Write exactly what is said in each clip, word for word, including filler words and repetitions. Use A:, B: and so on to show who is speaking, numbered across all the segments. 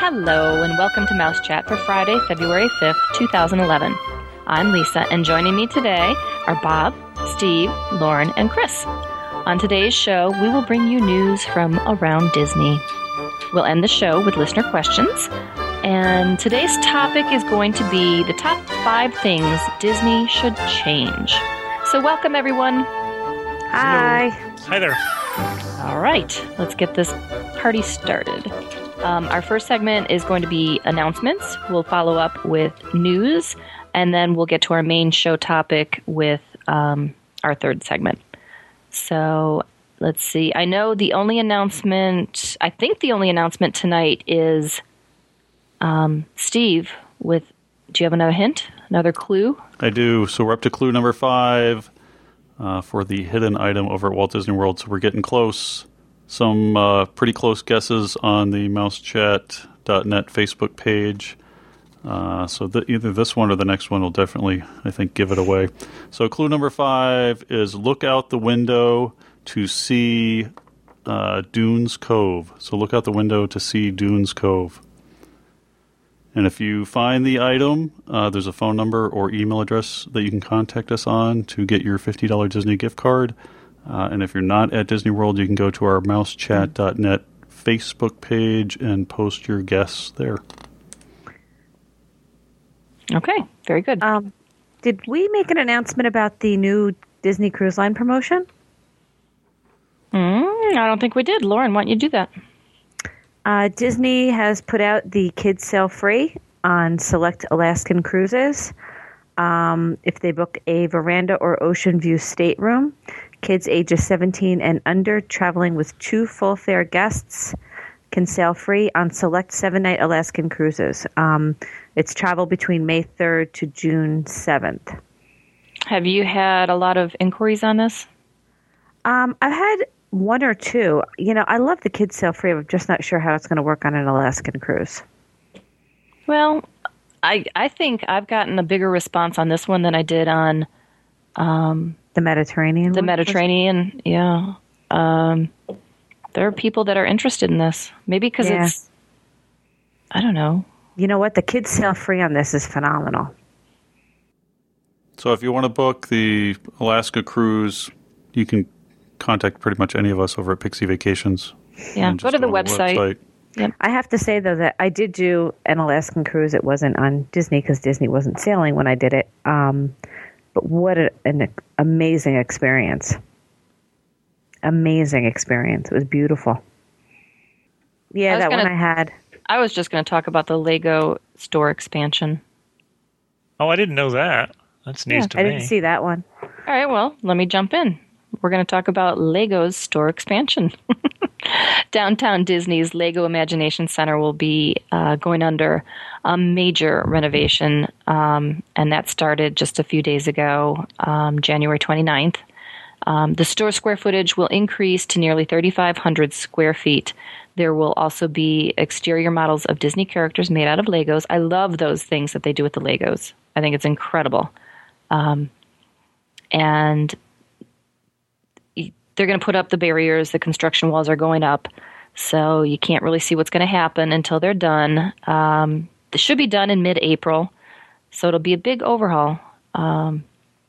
A: Hello, and welcome to Mouse Chat for Friday, February fifth, twenty eleven. I'm Lisa, and joining me today are Bob, Steve, Lauren, and Chris. On today's show, we will bring you news from around Disney. We'll end the show with listener questions, and today's topic is going to be the top five things Disney should change. So welcome, everyone.
B: Hi.
C: Hello. Hi there.
A: All right, let's get this party started. Um, our first segment is going to be announcements. We'll follow up with news, and then we'll get to our main show topic with um, our third segment. So let's see. I know the only announcement, I think the only announcement tonight is um, Steve with, do you have another hint, another clue?
C: I do. So we're up to clue number five uh, for the hidden item over at Walt Disney World. So we're getting close. Some uh, pretty close guesses on the mouse chat dot net Facebook page. Uh, so th- either this one or the next one will definitely, I think, give it away. So clue number five is look out the window to see uh, Dunes Cove. So look out the window to see Dunes Cove. And if you find the item, uh, there's a phone number or email address that you can contact us on to get your fifty dollars Disney gift card. Uh, and if you're not at Disney World, you can go to our mouse chat dot net Facebook page and post your guess there.
A: Okay, very good.
B: Um, did we make an announcement about the new Disney Cruise Line promotion?
A: Mm, I don't think we did. Lauren, why don't you do that?
B: Uh, Disney has put out the kids sail free on select Alaskan cruises. Um, if they book a veranda or ocean view stateroom, kids ages seventeen and under traveling with two full fare guests can sail free on select seven-night Alaskan cruises. Um, it's travel between May third to June seventh.
A: Have you had a lot of inquiries on this?
B: Um, I've had one or two. You know, I love the kids sail free. I'm just not sure how it's going to work on an Alaskan cruise.
A: Well, I I think I've gotten a bigger response on this one than I did on um,
B: the Mediterranean.
A: The
B: one?
A: Mediterranean, yeah. Um, there are people that are interested in this. Maybe because
B: Yeah.
A: it's, I don't know.
B: You know what? The kids sail free on this is phenomenal.
C: So if you want to book the Alaska cruise, you can contact pretty much any of us over at Pixie Vacations.
A: Yeah,
C: And
A: go
C: just
A: to the website.
C: website.
A: Yep.
B: I have to say, though, that I did do an Alaskan cruise. It wasn't on Disney because Disney wasn't sailing when I did it. Um, but what a, an amazing experience. Amazing experience. It was beautiful. Yeah, that
A: gonna,
B: one I had.
A: I was just going to talk about the Lego store expansion.
D: Oh, I didn't know that. That's news
A: Yeah,
D: to
B: I
D: me.
B: didn't see that one.
A: All right, well, let me jump in. We're going to talk about Lego's store expansion. Downtown Disney's Lego Imagination Center will be uh, going under a major renovation, um, and that started just a few days ago, um, January twenty-ninth. Um, the store square footage will increase to nearly thirty-five hundred square feet. There will also be exterior models of Disney characters made out of Legos. I love those things that they do with the Legos. I think it's incredible. Um, and they're going to put up the barriers. The construction walls are going up, so you can't really see what's going to happen until they're done. Um, it should be done in mid-April, so it'll be a big overhaul. Um,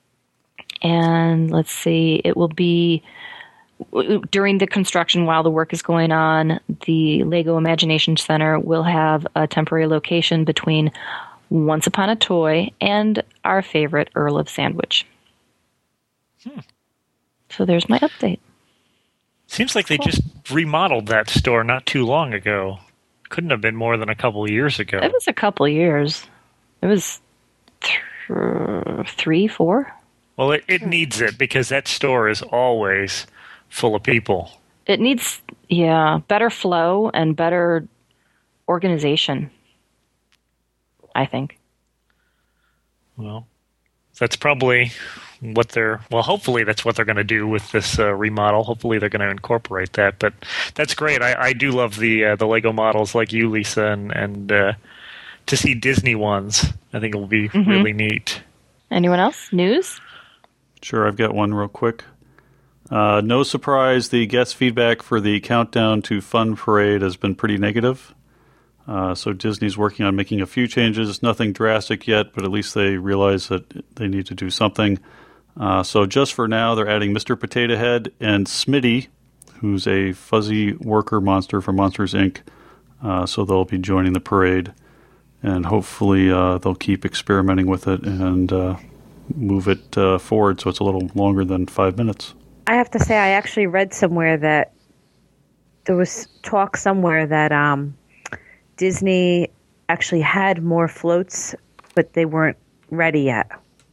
A: and let's see, it will be during the construction while the work is going on. The Lego Imagination Center will have a temporary location between Once Upon a Toy and our favorite Earl of Sandwich.
D: Hmm.
A: So there's my update.
D: Seems like they
A: Cool.
D: just remodeled that store not too long ago. Couldn't have been more than a couple of years ago.
A: It was a couple of years. It was th- three, four.
D: Well, it, it needs it because that store is always full of people.
A: It needs, yeah, better flow and better organization, I think.
D: Well, that's probably what they're, well, hopefully that's what they're going to do with this uh, remodel. Hopefully they're going to incorporate that. But that's great. I, I do love the uh, the Lego models like you, Lisa, and, and uh, to see Disney ones, I think it will be
A: Mm-hmm.
D: really neat.
A: Anyone else? News?
C: Sure, I've got one real quick. Uh, no surprise, the guest feedback for the Countdown to Fun Parade has been pretty negative. Uh, so Disney's working on making a few changes, nothing drastic yet, but at least they realize that they need to do something. Uh, so just for now, they're adding Mister Potato Head and Smitty, who's a fuzzy worker monster from Monsters, Incorporated. Uh, so they'll be joining the parade, and hopefully uh, they'll keep experimenting with it and uh, move it uh, forward so it's a little longer than five minutes.
B: I have to say, I actually read somewhere that there was talk somewhere that um, Disney actually had more floats, but they weren't ready yet.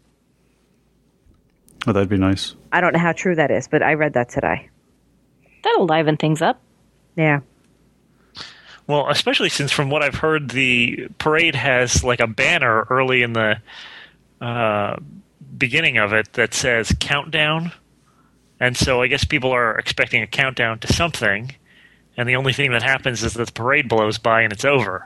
C: Oh, that'd be nice.
B: I don't know how true that is, but I read that today.
A: That'll liven things up.
B: Yeah.
D: Well, especially since from what I've heard, the parade has like a banner early in the uh, beginning of it that says countdown. And so I guess people are expecting a countdown to something. And the only thing that happens is that the parade blows by and it's over.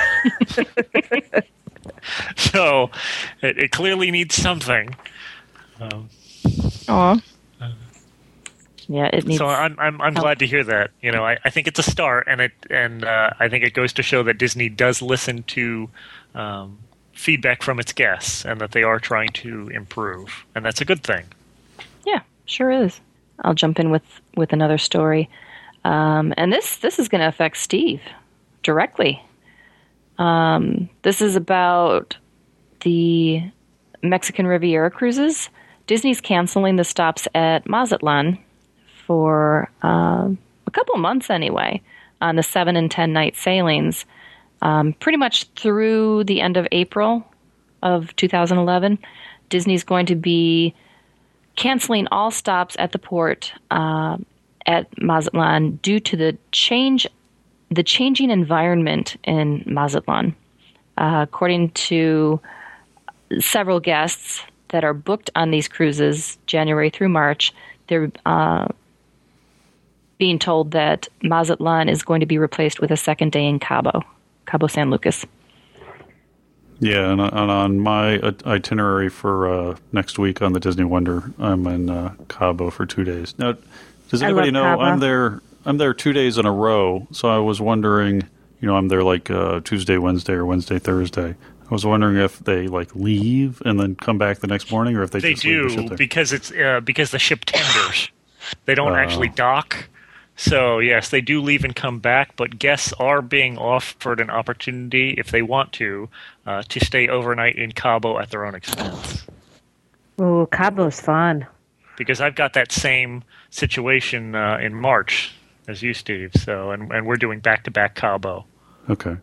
D: So it, it clearly needs something. Um,
A: Aw. Yeah, it needs.
D: So I'm I'm I'm
A: help.
D: glad to hear that. You know, I, I think it's a start, and it and uh, I think it goes to show that Disney does listen to um, feedback from its guests, and that they are trying to improve, and that's a good thing.
A: Yeah, sure is. I'll jump in with, with another story, um, and this this is going to affect Steve directly. Um, this is about the Mexican Riviera cruises. Disney's canceling the stops at Mazatlan for um, a couple months anyway on the seven and ten night sailings, um, pretty much through the end of April of two thousand eleven. Disney's going to be canceling all stops at the port uh, at Mazatlan due to the change, the changing environment in Mazatlan. Uh, according to several guests that are booked on these cruises January through March, they're uh, being told that Mazatlan is going to be replaced with a second day in Cabo, Cabo San Lucas.
C: Yeah, and, and on my itinerary for uh, next week on the Disney Wonder, I'm in uh, Cabo for two days. Now, does anybody know
B: Cabo.
C: I'm there? I'm there two days in a row. So I was wondering, you know, I'm there like uh, Tuesday, Wednesday, or Wednesday, Thursday. I was wondering if they like leave and then come back the next morning, or if they,
D: They
C: just leave the
D: do
C: ship there.
D: because it's uh, because the ship tenders. They don't
C: Oh.
D: actually dock. So yes, they do leave and come back, but guests are being offered an opportunity, if they want to, uh, to stay overnight in Cabo at their own expense.
B: Ooh, Cabo's fun.
D: Because I've got that same situation uh, in March as you, Steve. So and, and we're doing back to back Cabo.
C: Okay.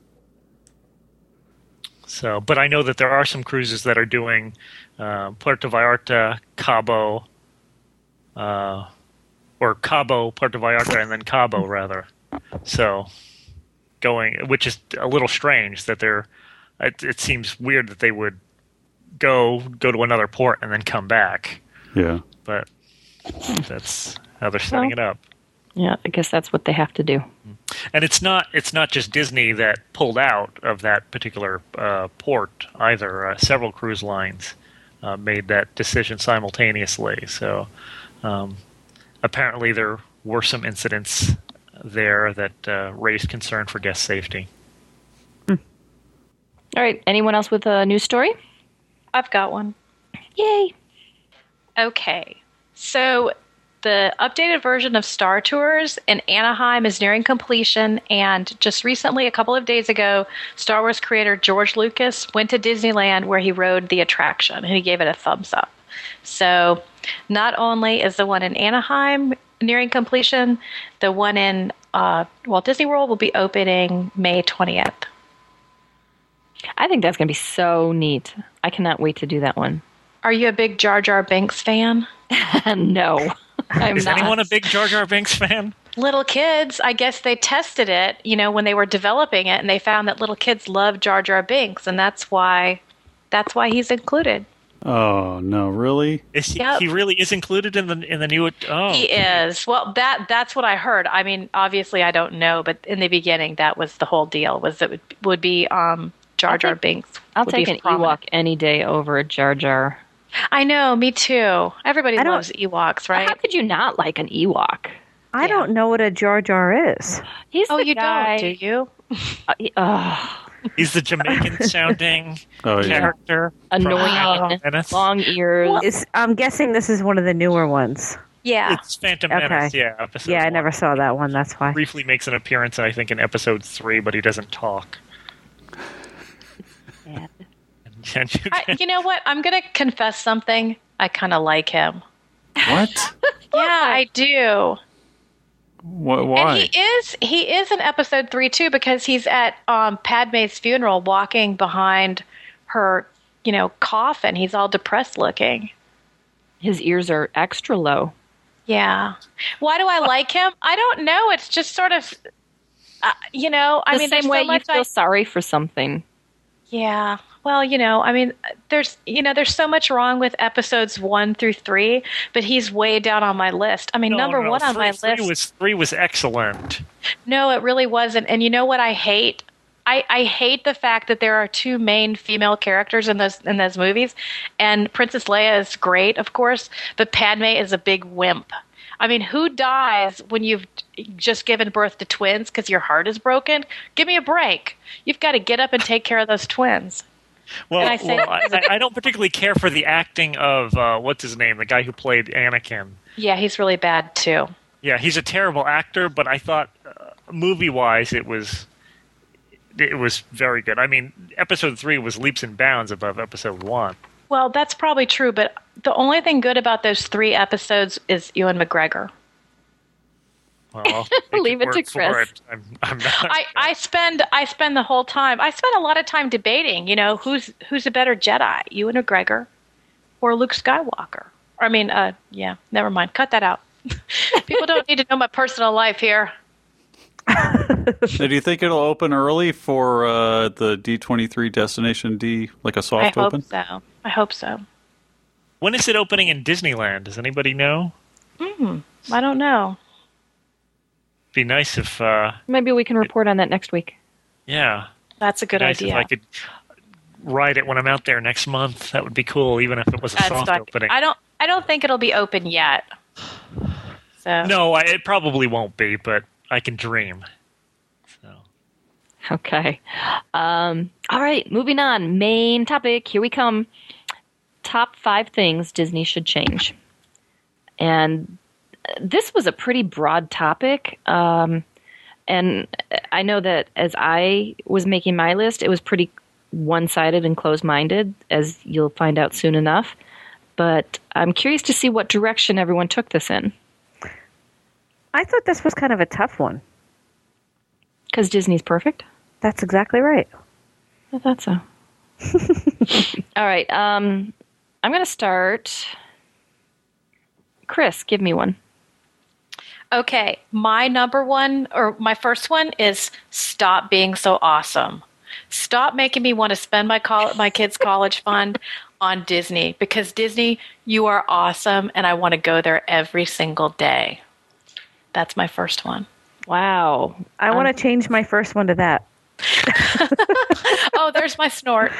D: So, but I know that there are some cruises that are doing uh, Puerto Vallarta, Cabo, uh, or Cabo, Puerto Vallarta, and then Cabo rather. So, going, which is a little strange that they're. It, it seems weird that they would go go to another port and then come back.
C: Yeah.
D: But that's how they're setting
A: Well,
D: it up.
A: Yeah, I guess that's what they have to do.
D: And it's not it's not just Disney that pulled out of that particular uh, port either. Uh, several cruise lines uh, made that decision simultaneously. So um, apparently there were some incidents there that uh, raised concern for guest safety.
A: All right, anyone else with a news story?
E: I've got one.
A: Yay!
E: Okay. So the updated version of Star Tours in Anaheim is nearing completion, and just recently, a couple of days ago, Star Wars creator George Lucas went to Disneyland where he rode the attraction, and he gave it a thumbs up. So not only is the one in Anaheim nearing completion, the one in uh, Walt Disney World will be opening May twentieth.
A: I think that's going to be so neat. I cannot wait to do that one.
E: Are you a big Jar Jar Binks fan?
A: No, I'm
D: Is
A: not.
D: anyone a big Jar Jar Binks fan?
E: Little kids, I guess they tested it, you know, when they were developing it, and they found that little kids love Jar Jar Binks, and that's why that's why he's included.
C: Oh no, really?
D: Is he,
E: Yep.
D: he really is included in the in the new? Oh,
E: He is. Well, that that's what I heard. I mean, obviously I don't know, but in the beginning that was the whole deal, was that it would, would be um, Jar
A: I'll
E: Jar
A: take-
E: Binks.
A: I'll
E: would
A: take
E: be
A: an
E: prominent.
A: Ewok any day over a Jar Jar.
E: I know, me too. Everybody
B: I don't-
E: loves Ewoks,
A: How
E: right?
A: could you not like an Ewok?
B: I
E: Yeah.
B: don't know what a Jar Jar is.
A: He's
E: Oh,
A: the
E: you
A: guy.
E: don't, do you?
A: Uh, oh,
D: He's the Jamaican sounding
C: Oh, yeah.
D: character.
A: annoying,
D: from Menace.
A: long ears.
B: Is, I'm guessing this is one of the newer ones.
E: Yeah.
D: It's Phantom
B: Okay.
D: Menace, yeah. Episode
B: Yeah, I
D: one.
B: never saw that one. That's why.
D: Briefly makes an appearance, I think, in episode three, but he doesn't talk.
A: Yeah.
D: And you
E: I,
D: can-
E: you know what? I'm going to confess something. I kind of like him.
C: What?
E: Yeah, I do.
C: Wh- Why?
E: And he is he is in episode three too, because he's at um, Padme's funeral, walking behind her, you know, coffin. He's all depressed looking.
A: His ears are extra low.
E: Yeah. Why do I like him? I don't know. It's just sort of, uh, you know, I
A: The
E: mean,
A: same
E: there's
A: way
E: so
A: you
E: much
A: feel
E: I,
A: sorry for something.
E: Yeah. Well, you know, I mean, there's, you know, there's so much wrong with episodes one through three, but he's way down on my list. I mean,
D: No,
E: number
D: no,
E: one on
D: three,
E: my
D: three
E: list.
D: Was, three was excellent.
E: No, it really wasn't. And you know what I hate? I, I hate the fact that there are two main female characters in those in those movies, and Princess Leia is great, of course, but Padme is a big wimp. I mean, who dies when you've just given birth to twins because your heart is broken? Give me a break. You've got to get up and take care of those twins.
D: Well,
E: And I say-
D: well, I, I don't particularly care for the acting of, uh, what's his name, the guy who played Anakin.
E: Yeah, he's really bad too.
D: Yeah, he's a terrible actor, but I thought uh, movie-wise it was it was very good. I mean, episode three was leaps and bounds above episode one.
E: Well, that's probably true, but the only thing good about those three episodes is Ewan McGregor.
D: Well, I'll take
A: Leave
D: your
A: it to
D: word for
A: Chris.
D: it. I'm, I'm not.
E: I, I spend I spend the whole time. I spend a lot of time debating. You know, who's who's a better Jedi, Ewan McGregor or Luke Skywalker? I mean, uh, yeah, never mind. Cut that out. People don't need to know my personal life here.
C: Now, do you think it'll open early for uh, the D twenty-three Destination D, like a
E: I
C: soft
E: hope
C: open?
E: so. I hope so.
D: When is it opening in Disneyland? Does anybody know?
E: I don't know.
D: Be nice if, uh,
A: Maybe we can report on that next week.
D: yeah.
E: That's a good
D: nice
E: idea.
D: if I could ride it when I'm out there next month. That would be cool, even if it was a
E: That's
D: soft
E: not-
D: opening.
E: I don't. I don't think it'll be open yet. So
D: No, I, it probably won't be, but I can dream. So.
A: Okay. Um, all right, moving on. Main topic. Here we come. Top five things Disney should change. And this was a pretty broad topic. Um, and I know that as I was making my list, it was pretty one-sided and closed-minded, as you'll find out soon enough. But I'm curious to see what direction everyone took this in.
B: I thought this was kind of a tough one.
A: Because Disney's perfect?
B: That's exactly right.
A: I thought so. All right. Um, I'm going to start. Chris, give me one.
E: okay, my number one or my first one is stop being so awesome. Stop making me want to spend my col- my kids' college fund on Disney, because Disney, you are awesome, and I want to go there every single day. That's my first one.
A: Wow.
B: I want to change my first one to that.
E: Oh, there's my snort.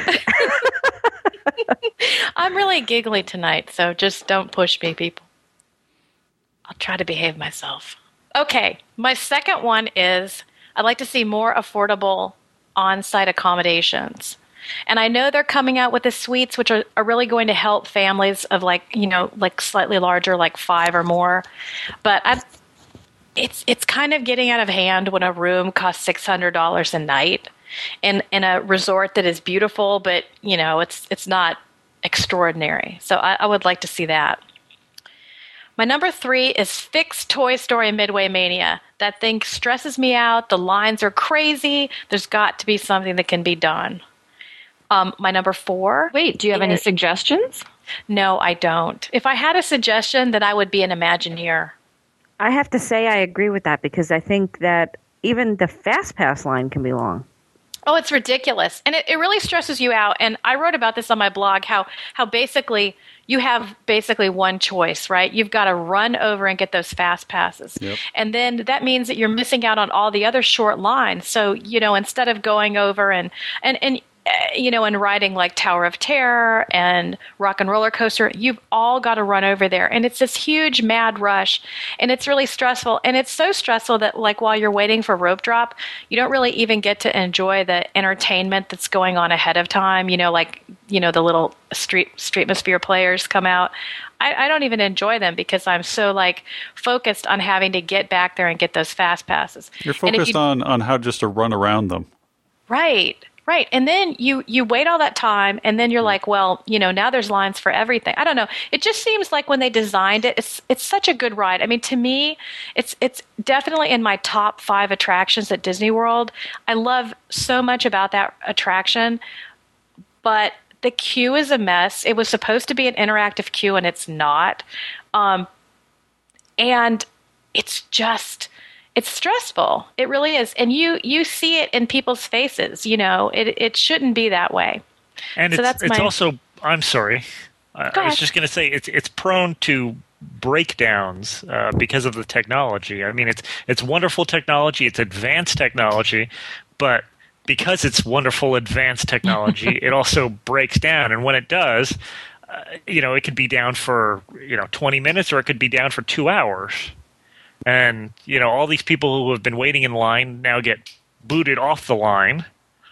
E: I'm really giggly tonight, so just don't push me, people. I'll try to behave myself. Okay, my second one is I'd like to see more affordable on-site accommodations. And I know they're coming out with the suites, which are, are really going to help families of like, you know, like slightly larger, like five or more. But I, it's it's kind of getting out of hand when a room costs six hundred dollars a night in in a resort that is beautiful, but you know, it's it's not extraordinary. So I, I would like to see that. My number three is fix Toy Story Midway Mania. That thing stresses me out. The lines are crazy. There's got to be something that can be done. Um, my number four.
A: Wait, do you have any
E: is-
A: suggestions?
E: No, I don't. If I had a suggestion, then I would be an Imagineer.
B: I have to say I agree with that because I think that even the Fast Pass line can be long.
E: Oh, it's ridiculous. And it, it really stresses you out. And I wrote about this on my blog, how how basically you have basically one choice, right? You've got to run over and get those fast passes.
C: Yep.
E: And then that means that you're missing out on all the other short lines. So, you know, instead of going over and, and, and you know, and riding like Tower of Terror and Rock and Roller Coaster, you've all got to run over there. And it's this huge mad rush, and it's really stressful. And it's so stressful that, like, while you're waiting for rope drop, you don't really even get to enjoy the entertainment that's going on ahead of time. You know, like, you know, the little street Streetmosphere players come out. I, I don't even enjoy them because I'm so, like, focused on having to get back there and get those fast passes.
C: You're focused you, on, on how just to run around them.
E: Right. Right. And then you, you wait all that time, and then you're like, well, you know, now there's lines for everything. I don't know. It just seems like when they designed it, it's it's such a good ride. I mean, to me, it's it's definitely in my top five attractions at Disney World. I love so much about that attraction, but the queue is a mess. It was supposed to be an interactive queue, and it's not. Um, and it's just... It's stressful. It really is. And you, you see it in people's faces. You know, it it shouldn't be that way.
D: And
E: so
D: it's,
E: that's
D: it's
E: my...
D: also, I'm sorry, I, I was just going to say, it's it's prone to breakdowns uh, because of the technology. I mean, it's it's wonderful technology. It's advanced technology. But because it's wonderful advanced technology, it also breaks down. And when it does, uh, you know, it could be down for, you know, twenty minutes, or it could be down for two hours. And, you know, all these people who have been waiting in line now get booted off the line,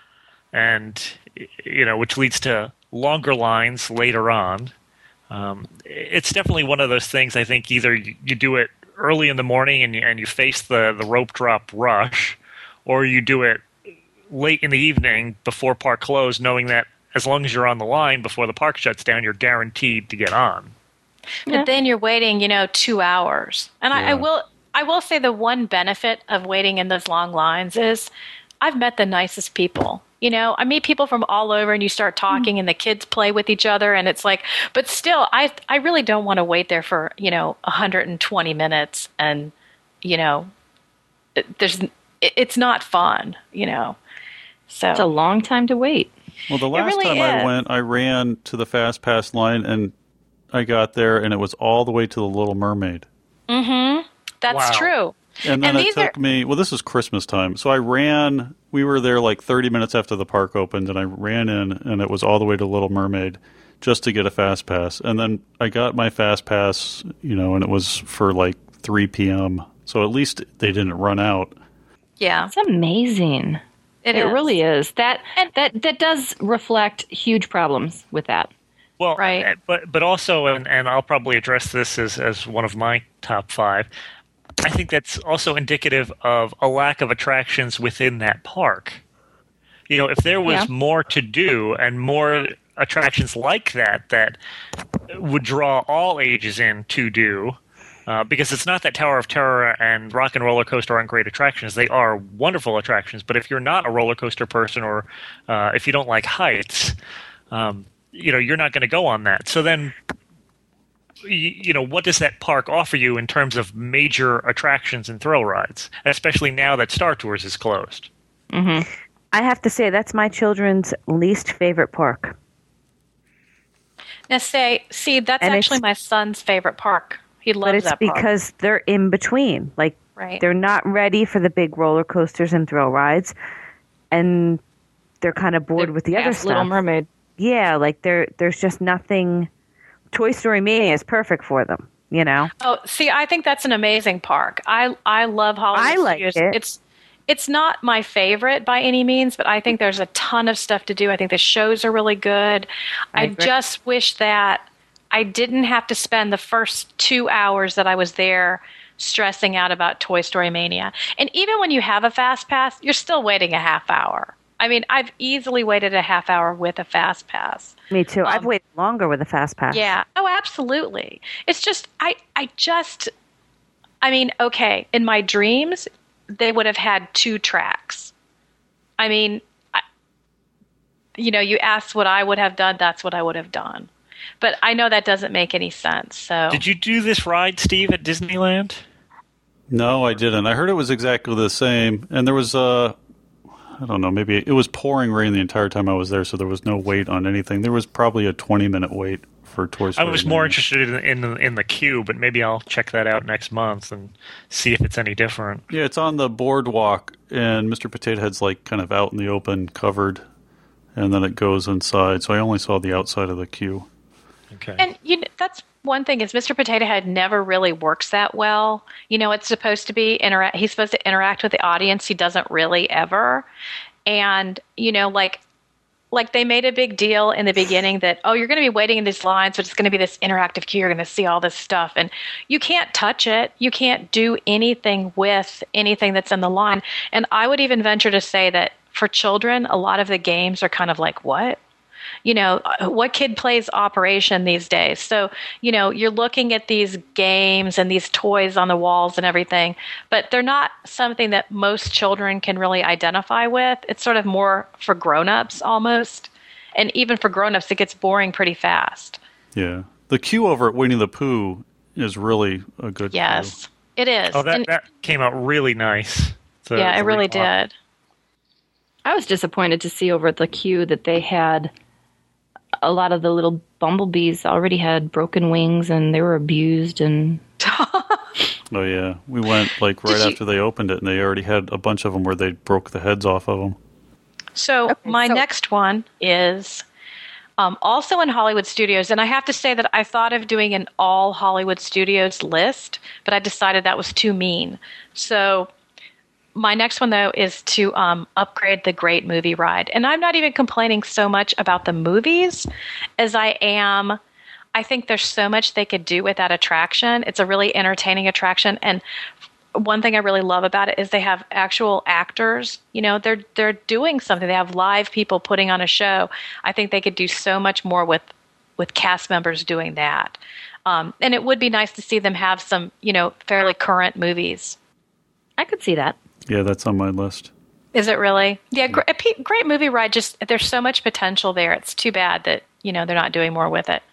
D: and, you know, which leads to longer lines later on. Um, it's definitely one of those things. I think either you, you do it early in the morning and you, and you face the, the rope drop rush, or you do it late in the evening before park close, knowing that as long as you're on the line before the park shuts down, you're guaranteed to get on.
E: But
A: Yeah.
E: then you're waiting, you know, two hours. And I, I
C: Yeah.
E: will I will say the one benefit of waiting in those long lines is I've met the nicest people. You know, I meet people from all over, and you start talking, mm. and the kids play with each other, and it's like, but still, I I really don't want to wait there for, you know, one hundred twenty minutes, and, you know, it, there's it, it's not fun, you know. So
A: It's a long time to wait.
C: Well, the last
E: really
C: time I
E: is.
C: went, I ran to the Fast Pass line, and I got there, and it was all the way to the Little Mermaid.
E: Mm-hmm. That's
D: Wow.
E: true.
C: And then
E: And
C: it
E: these
C: took
E: are-
C: me, well, this is Christmas time. So I ran, we were there like thirty minutes after the park opened, and I ran in, and it was all the way to Little Mermaid just to get a Fast Pass. And then I got my Fast Pass, you know, and it was for like three p.m. So at least they didn't run out.
E: Yeah.
A: It's amazing.
E: It
A: It
E: is.
A: really is. That
E: And-
A: that that does reflect huge problems with that.
D: Well,
E: Right.
D: uh, but but also, and, and I'll probably address this as, as one of my top five, I think that's also indicative of a lack of attractions within that park. You know, if there was
A: Yeah.
D: more to do and more attractions like that that would draw all ages in to do, uh, because it's not that Tower of Terror and Rock and Roller Coaster aren't great attractions. They are wonderful attractions. But if you're not a roller coaster person, or uh, if you don't like heights, um, you know, you're not going to go on that. So then, you, you know, what does that park offer you in terms of major attractions and thrill rides, especially now that Star Tours is closed?
A: Mm-hmm.
B: I have to say that's my children's least favorite park.
E: Now, say, see, that's
B: And
E: actually
B: it's-
E: my son's favorite park. He loves
B: But it's
E: that park.
B: because they're in between. Like,
E: Right.
B: they're not ready for the big roller coasters and thrill rides, and they're kind of bored with the other
A: Yes,
B: stuff.
A: Little Mermaid.
B: Yeah, like there, there's just nothing. Toy Story Mania is perfect for them, you know.
E: Oh, see, I think that's an amazing park. I I love Hollywood
B: I like
E: Studios.
B: it.
E: It's it's not my favorite by any means, but I think there's a ton of stuff to do. I think the shows are really good.
B: I
E: I,
B: agree.
E: just wish that I didn't have to spend the first two hours that I was there stressing out about Toy Story Mania. And even when you have a fast pass, you're still waiting a half hour. I mean, I've easily waited a half hour with a fast pass.
B: Me too. I've
E: Um,
B: waited longer with a fast pass.
E: Yeah. Oh, absolutely. It's just I I just I mean, okay, in my dreams they would have had two tracks. I mean, I, you know, you asked what I would have done, that's what I would have done. But I know that doesn't make any sense. So
D: Did you do this ride, Steve, at Disneyland?
C: No, I didn't. I heard it was exactly the same. And there was, uh, I don't know, maybe it was pouring rain the entire time I was there, so there was no wait on anything. There was probably a twenty-minute wait for Toy
D: I
C: Story.
D: was more
C: Mania.
D: interested in, in the in the queue, but maybe I'll check that out next month and see if it's any different.
C: Yeah, it's on the boardwalk, and Mister Potato Head's like kind of out in the open, covered. and then it goes inside. So I only saw the outside of the queue.
D: Okay.
E: And you know, that's one thing is Mister Potato Head never really works that well. You know, it's supposed to be interact. He's supposed to interact with the audience. He doesn't really ever. And you know, like like they made a big deal in the beginning that, oh, you're going to be waiting in these lines, but it's going to be this interactive queue. You're going to see all this stuff, and you can't touch it. You can't do anything with anything that's in the line. And I would even venture to say that for children, a lot of the games are kind of like, what? You know, what kid plays Operation these days? So, you know, you're looking at these games and these toys on the walls and everything, but they're not something that most children can really identify with. It's sort of more for grown-ups almost. And even for grown-ups, it gets boring pretty fast.
C: Yeah. The queue over at Winnie the Pooh is really a good
E: Yes,
C: queue.
E: it is.
D: Oh, that,
E: And,
D: that came out really nice. The,
E: yeah,
D: the
E: it really
D: remodel.
E: did.
A: I was disappointed to see over at the queue that they had a lot of the little bumblebees already had broken wings and they were abused. And
C: Oh, yeah. We went like right
E: Did you-
C: after they opened it, and they already had a bunch of them where they broke the heads off of them.
E: So
A: Okay,
E: my
A: so-
E: next one is um, also in Hollywood Studios, and I have to say that I thought of doing an all Hollywood Studios list, but I decided that was too mean. So my next one, though, is to um, upgrade the Great Movie Ride. And I'm not even complaining so much about the movies as I am. I think there's so much they could do with that attraction. It's a really entertaining attraction. And one thing I really love about it is they have actual actors. You know, they're they're doing something. They have live people putting on a show. I think they could do so much more with with cast members doing that. Um, and it would be nice to see them have some, you know, fairly current movies.
A: I could see that.
C: Yeah, that's on my list.
E: Is it really? Yeah, gr- a pe- great movie ride. Just there's so much potential there. It's too bad that, you know, they're not doing more with it.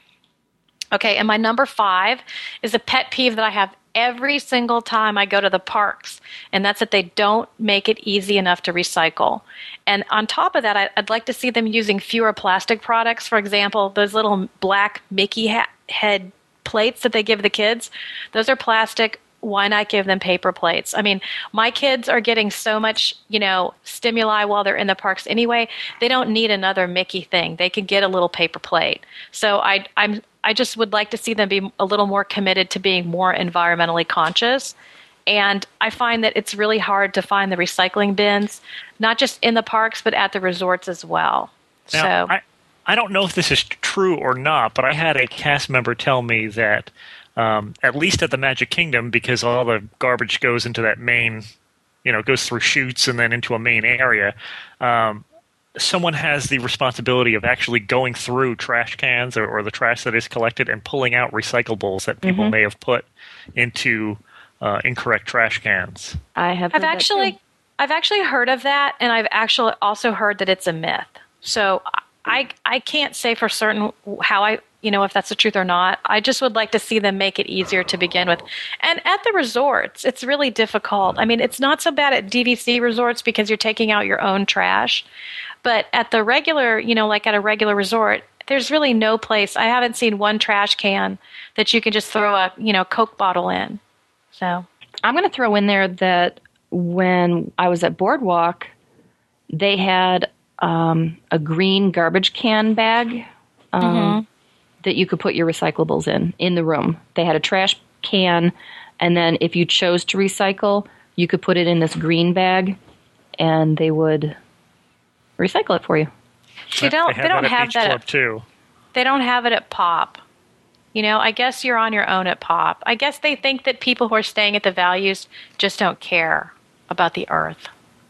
E: Okay, and my number five is a pet peeve that I have every single time I go to the parks, and that's that they don't make it easy enough to recycle. And on top of that, I- I'd like to see them using fewer plastic products. For example, those little black Mickey ha- head plates that they give the kids, those are plastic. Why not give them paper plates? I mean, my kids are getting so much, you know, stimuli while they're in the parks anyway. They don't need another Mickey thing. They can get a little paper plate. So I, I'm, I just would like to see them be a little more committed to being more environmentally conscious. And I find that it's really hard to find the recycling bins, not just in the parks, but at the resorts as well.
D: Now,
E: so
D: I, I don't know if this is true or not, but I had a cast member tell me that um, at least at the Magic Kingdom, because all the garbage goes into that main, you know, goes through chutes and then into a main area, um, someone has the responsibility of actually going through trash cans or, or the trash that is collected and pulling out recyclables that people
E: Mm-hmm.
D: may have put into uh, incorrect trash cans.
A: I have.
E: I've
A: heard that
E: actually,
A: too.
E: I've actually heard of that, and I've actually also heard that it's a myth. So I, I can't say for certain how I, you know, if that's the truth or not. I just would like to see them make it easier to begin with. And at the resorts, it's really difficult. I mean, it's not so bad at D V C resorts because you're taking out your own trash, but at the regular, you know, like at a regular resort, there's really no place. I haven't seen one trash can that you can just throw a, you know, Coke bottle in. So
A: I'm going to throw in there that when I was at Boardwalk, they had um, a green garbage can bag um,
E: Mm-hmm.
A: that you could put your recyclables in, in the room. They had a trash can, and then if you chose to recycle, you could put it in this green bag, and they would recycle it for you.
E: they don't,
D: have
E: they don't
D: that at
E: have
D: Beach
E: that.
D: Club
E: At,
D: too.
E: they don't have it at Pop. You know, I guess you're on your own at Pop. I guess they think that people who are staying at the Values just don't care about the earth.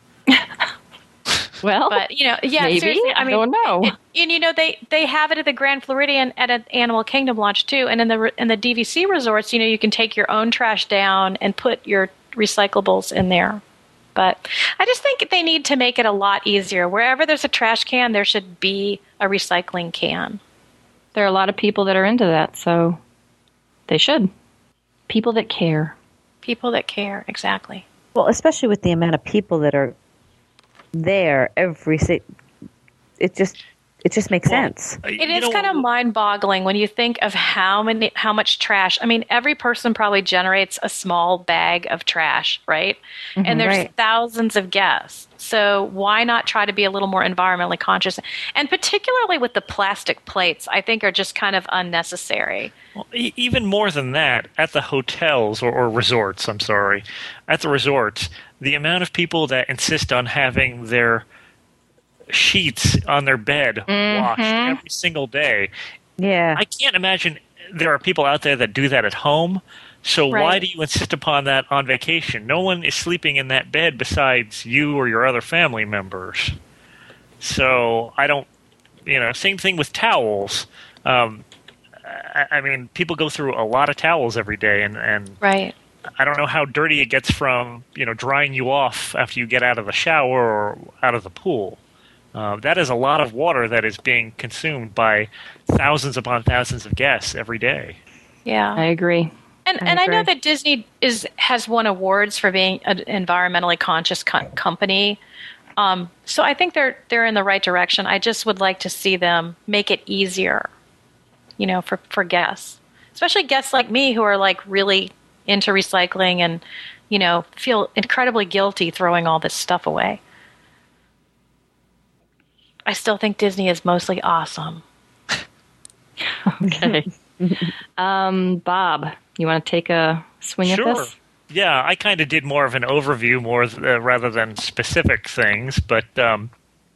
A: Well,
E: But, you know, yeah,
A: maybe.
E: seriously. I
A: I
E: mean,
A: don't know.
E: it- and, you know, they, they have it at the Grand Floridian at an Animal Kingdom Lodge, too. And in the in the D V C resorts, you know, you can take your own trash down and put your recyclables in there. But I just think they need to make it a lot easier. Wherever there's a trash can, there should be a recycling can.
A: there are a lot of people that are into that, so they should. People that care.
E: People that care, exactly.
B: Well, especially with the amount of people that are there every si- it just it just makes
D: Well,
B: sense.
D: uh,
E: It
D: you
E: is
D: know,
E: kind of mind-boggling when you think of how many, how much trash. I mean, every person probably generates a small bag of trash, right? And there's
B: Right.
E: thousands of guests. So why not try to be a little more environmentally conscious? And particularly with the plastic plates, I think are just kind of unnecessary.
D: Well, e- even more than that, at the hotels or, or resorts, I'm sorry, at the resorts, the amount of people that insist on having their sheets on their bed washed every single day.
B: Yeah.
D: I can't imagine there are people out there that do that at home. So why
E: Right.
D: do you insist upon that on vacation? No one is sleeping in that bed besides you or your other family members. So I don't, you know, same thing with towels. Um, I, I mean, people go through a lot of towels every day, and, and
E: Right.
D: I don't know how dirty it gets from, you know, drying you off after you get out of the shower or out of the pool. Uh, that is a lot of water that is being consumed by thousands upon thousands of guests every day.
E: Yeah.
A: I agree.
E: And
B: I
E: and I know
B: agree.
E: that Disney is has won awards for being an environmentally conscious co- company. Um, so I think they're they're in the right direction. I just would like to see them make it easier, you know, for for guests, especially guests like me who are like really into recycling and, you know, feel incredibly guilty throwing all this stuff away. I still think Disney is mostly awesome.
A: Okay. um, Bob, you want to take a swing
D: Sure.
A: at this?
D: Yeah, I kind of did more of an overview more uh, rather than specific things, but um,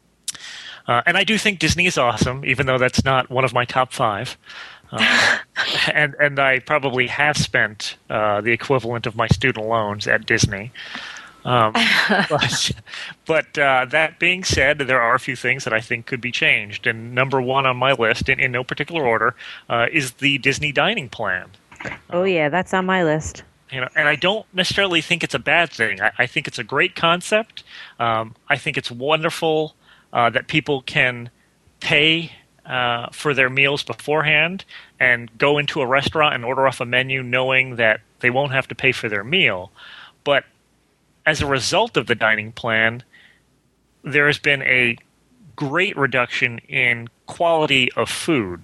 D: uh, and I do think Disney is awesome, even though that's not one of my top five. Uh, and and I probably have spent uh, the equivalent of my student loans at Disney. Um, but but uh, that being said, there are a few things that I think could be changed. And number one on my list, in, in no particular order, uh, is the Disney dining plan.
B: Oh yeah, that's on my list.
D: You know, and I don't necessarily think it's a bad thing. I, I think it's a great concept. Um, I think it's wonderful uh, that people can pay uh, for their meals beforehand and go into a restaurant and order off a menu knowing that they won't have to pay for their meal. But as a result of the dining plan, there has been a great reduction in quality of food,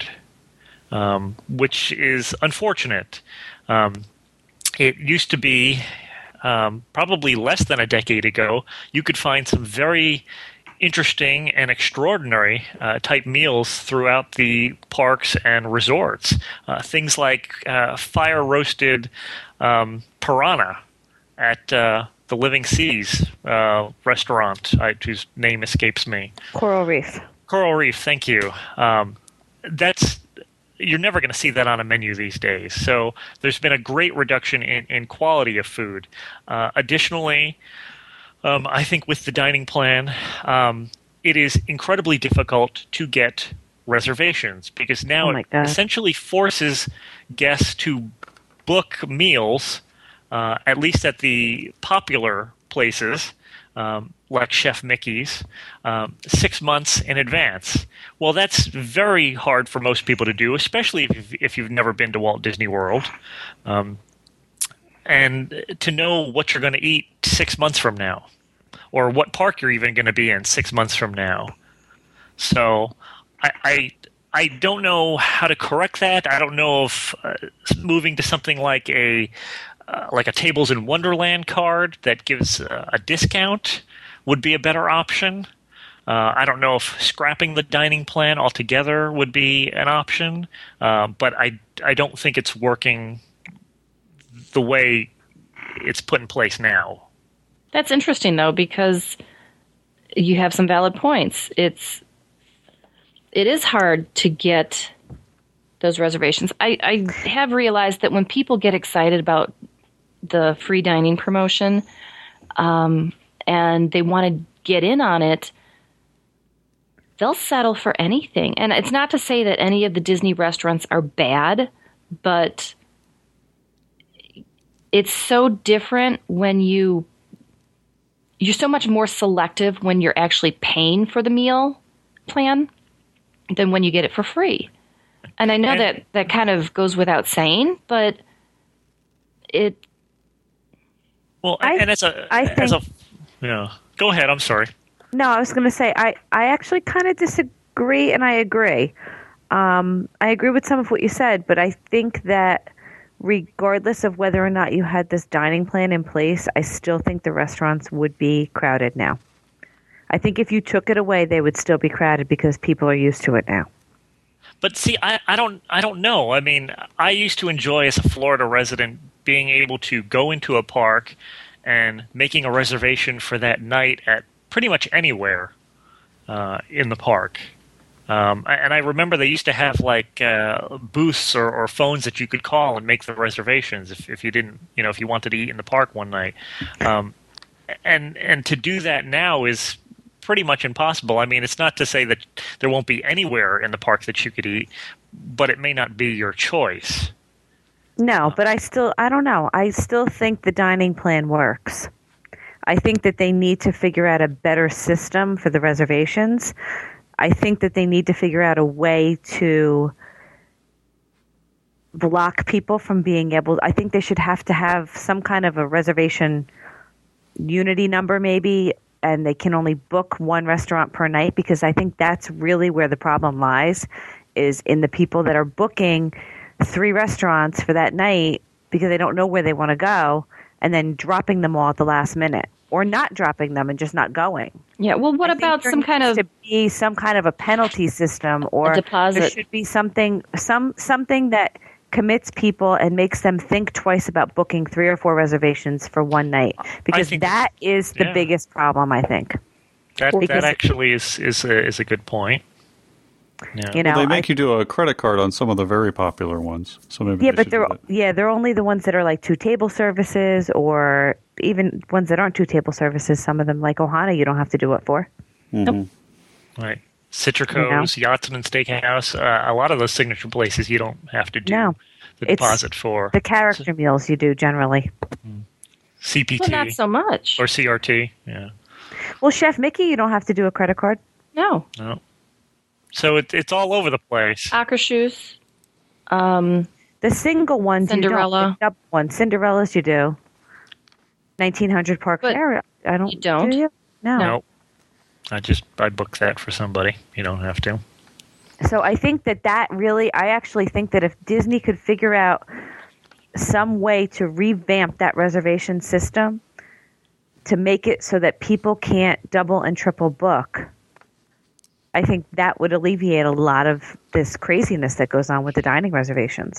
D: um, which is unfortunate. Um, It used to be, um, probably less than a decade ago, you could find some very interesting and extraordinary uh, type meals throughout the parks and resorts. Uh, things like uh, fire roasted um, piranha at uh, the Living Seas uh, restaurant, I, whose name escapes me.
B: Coral Reef.
D: Coral Reef, thank you. Um, that's You're never going to see that on a menu these days. So there's been a great reduction in, in quality of food. Uh, additionally, um, I think with the dining plan, um, it is incredibly difficult to get reservations because now
B: Oh my
D: it
B: God.
D: essentially forces guests to book meals, uh, at least at the popular places, um, like Chef Mickey's, um, six months in advance. Well, that's very hard for most people to do, especially if you've, if you've never been to Walt Disney World. Um, and to know what you're going to eat six months from now, or what park you're even going to be in six months from now. So I, I, I don't know how to correct that. I don't know if uh, moving to something like a uh, like a Tables in Wonderland card that gives uh, a discount would be a better option. Uh, I don't know if scrapping the dining plan altogether would be an option, uh, but I, I don't think it's working the way it's put in place now.
A: That's interesting, though, because you have some valid points. It's it is hard to get those reservations. I, I have realized that when people get excited about the free dining promotion, um, and they want to get in on it, they'll settle for anything. And it's not to say that any of the Disney restaurants are bad, but it's so different when you you're so much more selective when you're actually paying for the meal plan than when you get it for free. And I know
D: And-
A: that that kind of goes without saying, but it
D: Well,
B: I-
D: and as a
B: I
D: as a
B: think-
D: yeah, go ahead. I'm sorry.
B: No, I was going to say I, I actually kind of dis- disagree and I agree. Um, I agree with some of what you said, but I think that regardless of whether or not you had this dining plan in place, I still think the restaurants would be crowded now. I think if you took it away, they would still be crowded because people are used to it now.
D: But see, I, I don't I don't know. I mean, I used to enjoy as a Florida resident being able to go into a park and making a reservation for that night at pretty much anywhere uh, in the park. Um, and I remember they used to have like uh, booths or, or phones that you could call and make the reservations if, if you didn't, you know, if you wanted to eat in the park one night. Um, and and to do that now is pretty much impossible. I mean, it's not to say that there won't be anywhere in the park that you could eat, but it may not be your choice.
B: No, but I still, I don't know. I still think the dining plan works. I think that they need to figure out a better system for the reservations. I think that they need to figure out a way to block people from being able, I think they should have to have some kind of a reservation unity number maybe, and they can only book one restaurant per night, because I think that's really where the problem lies, is in the people that are booking three restaurants for that night because they don't know where they want to go, and then dropping them all at the last minute, or not dropping them and just not going.
A: Yeah. Well, what
B: I
A: about
B: think
A: some
B: there
A: kind
B: needs
A: of
B: to be some kind of a penalty system, or
A: A deposit.
B: there should be something some something that commits people and makes them think twice about booking three or four reservations for one night, because
D: think-
B: that is the
D: yeah.
B: biggest problem, I think.
D: That
B: Because-
D: that actually is is a, is a good point. Yeah.
B: You know,
C: Well, they make
B: I-
C: you do a credit card on some of the very popular ones. So maybe
B: yeah,
C: they
B: but
C: should
B: they're
C: do that.
B: yeah they're only the ones that are like two table services, or even ones that aren't two table services. Some of them, like Ohana, you don't have to do it for.
D: Right. Citrico's, Yachtsman Steakhouse, uh, a lot of those signature places you don't have to do
B: No.
D: the
B: It's
D: deposit for.
B: The character meals you do generally.
D: C P
A: well,
D: T
A: not so much.
D: or C R T. Yeah.
B: Well, Chef Mickey, you don't have to do a credit card.
A: No.
D: No. So it, it's all over the place.
A: Akashus. Um,
B: The single ones
A: Cinderella.
B: you don't. The double ones, Cinderella's you do. nineteen hundred Park
A: But
B: Fair. I don't.
A: you don't?
B: Do you? No.
D: Nope. I just I booked that for somebody. You don't have to.
B: So I think that that really, I actually think that if Disney could figure out some way to revamp that reservation system to make it so that people can't double and triple book, I think that would alleviate a lot of this craziness that goes on with the dining reservations.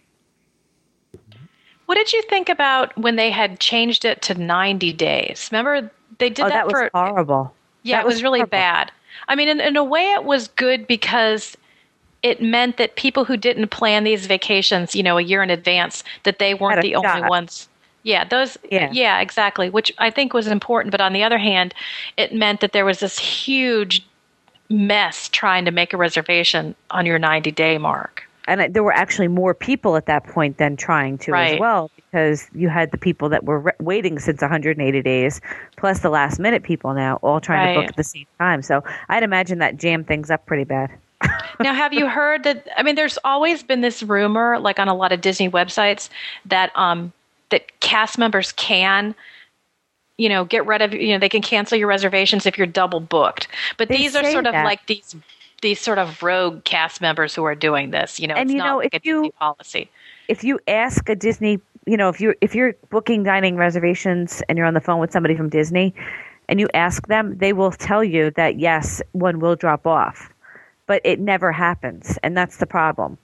E: What did you think about when they had changed it to ninety days? Remember, they did
B: Oh,
E: that,
B: that was
E: for.
B: horrible.
E: Yeah,
B: That
E: it was,
B: was
E: really
B: horrible.
E: bad. I mean, in, in a way, it was good because it meant that people who didn't plan these vacations, you know, a year in advance, that they weren't
B: Had a
E: the only
B: shot.
E: ones. Yeah, those.
B: Yeah.
E: Yeah, exactly. Which I think was important. But on the other hand, it meant that there was this huge mess trying to make a reservation on your ninety day mark.
B: And I- there were actually more people at that point than trying to as
E: Right.
B: well, because you had the people that were re- waiting since one hundred eighty days, plus the last minute people now, all trying to
E: Right.
B: book at the same time. So I'd imagine that jammed things up pretty bad.
E: Now, have you heard that? I mean, there's always been this rumor, like on a lot of Disney websites, that um, that cast members can, you know, get rid of, you know, they can cancel your reservations if you're double booked. But
B: They
E: these are
B: say
E: sort of
B: that.
E: like these these sort of rogue cast members who are doing this. You know,
B: And
E: it's
B: you
E: not
B: know,
E: like
B: if
E: a
B: you-
E: Disney policy.
B: If you ask a Disney, you know, if you're if you're booking dining reservations and you're on the phone with somebody from Disney, and you ask them, they will tell you that yes, one will drop off, but it never happens, and that's the problem.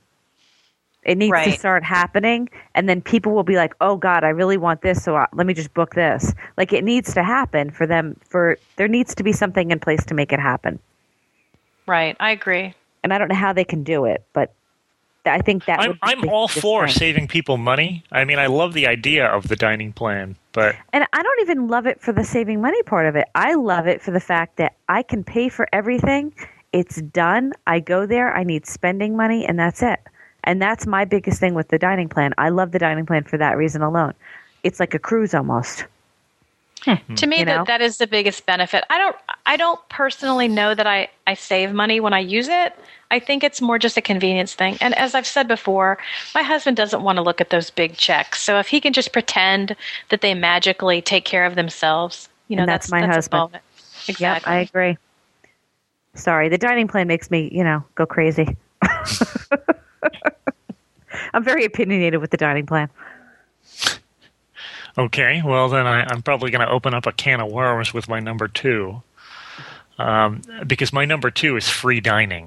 B: It needs to
E: Right.
B: start happening, and then people will be like, "Oh God, I really want this, so I, let me just book this." Like, it needs to happen for them. For there needs to be something in place to make it happen,
E: Right, I agree.
B: and I don't know how they can do it, but I think that
D: I'm
B: would be
D: I'm
B: the
D: all
B: biggest
D: for
B: thing.
D: saving people money. I mean, I love the idea of the dining plan, but
B: And I don't even love it for the saving money part of it. I love it for the fact that I can pay for everything. It's done. I go there. I need spending money, and that's it. And that's my biggest thing with the dining plan. I love the dining plan for that reason alone. It's like a cruise almost.
E: To me,
B: You know?
E: that that is the biggest benefit. I don't I don't personally know that I, I save money when I use it. I think it's more just a convenience thing. And as I've said before, my husband doesn't want to look at those big checks. So if he can just pretend that they magically take care of themselves, you know,
B: And that's my
E: that's
B: husband.
E: a bonus. Exactly.
B: Yep, I agree. Sorry, the dining plan makes me, you know, go crazy. I'm very opinionated with the dining plan.
D: Okay, well then I, I'm probably going to open up a can of worms with my number two, um, because my number two is free dining.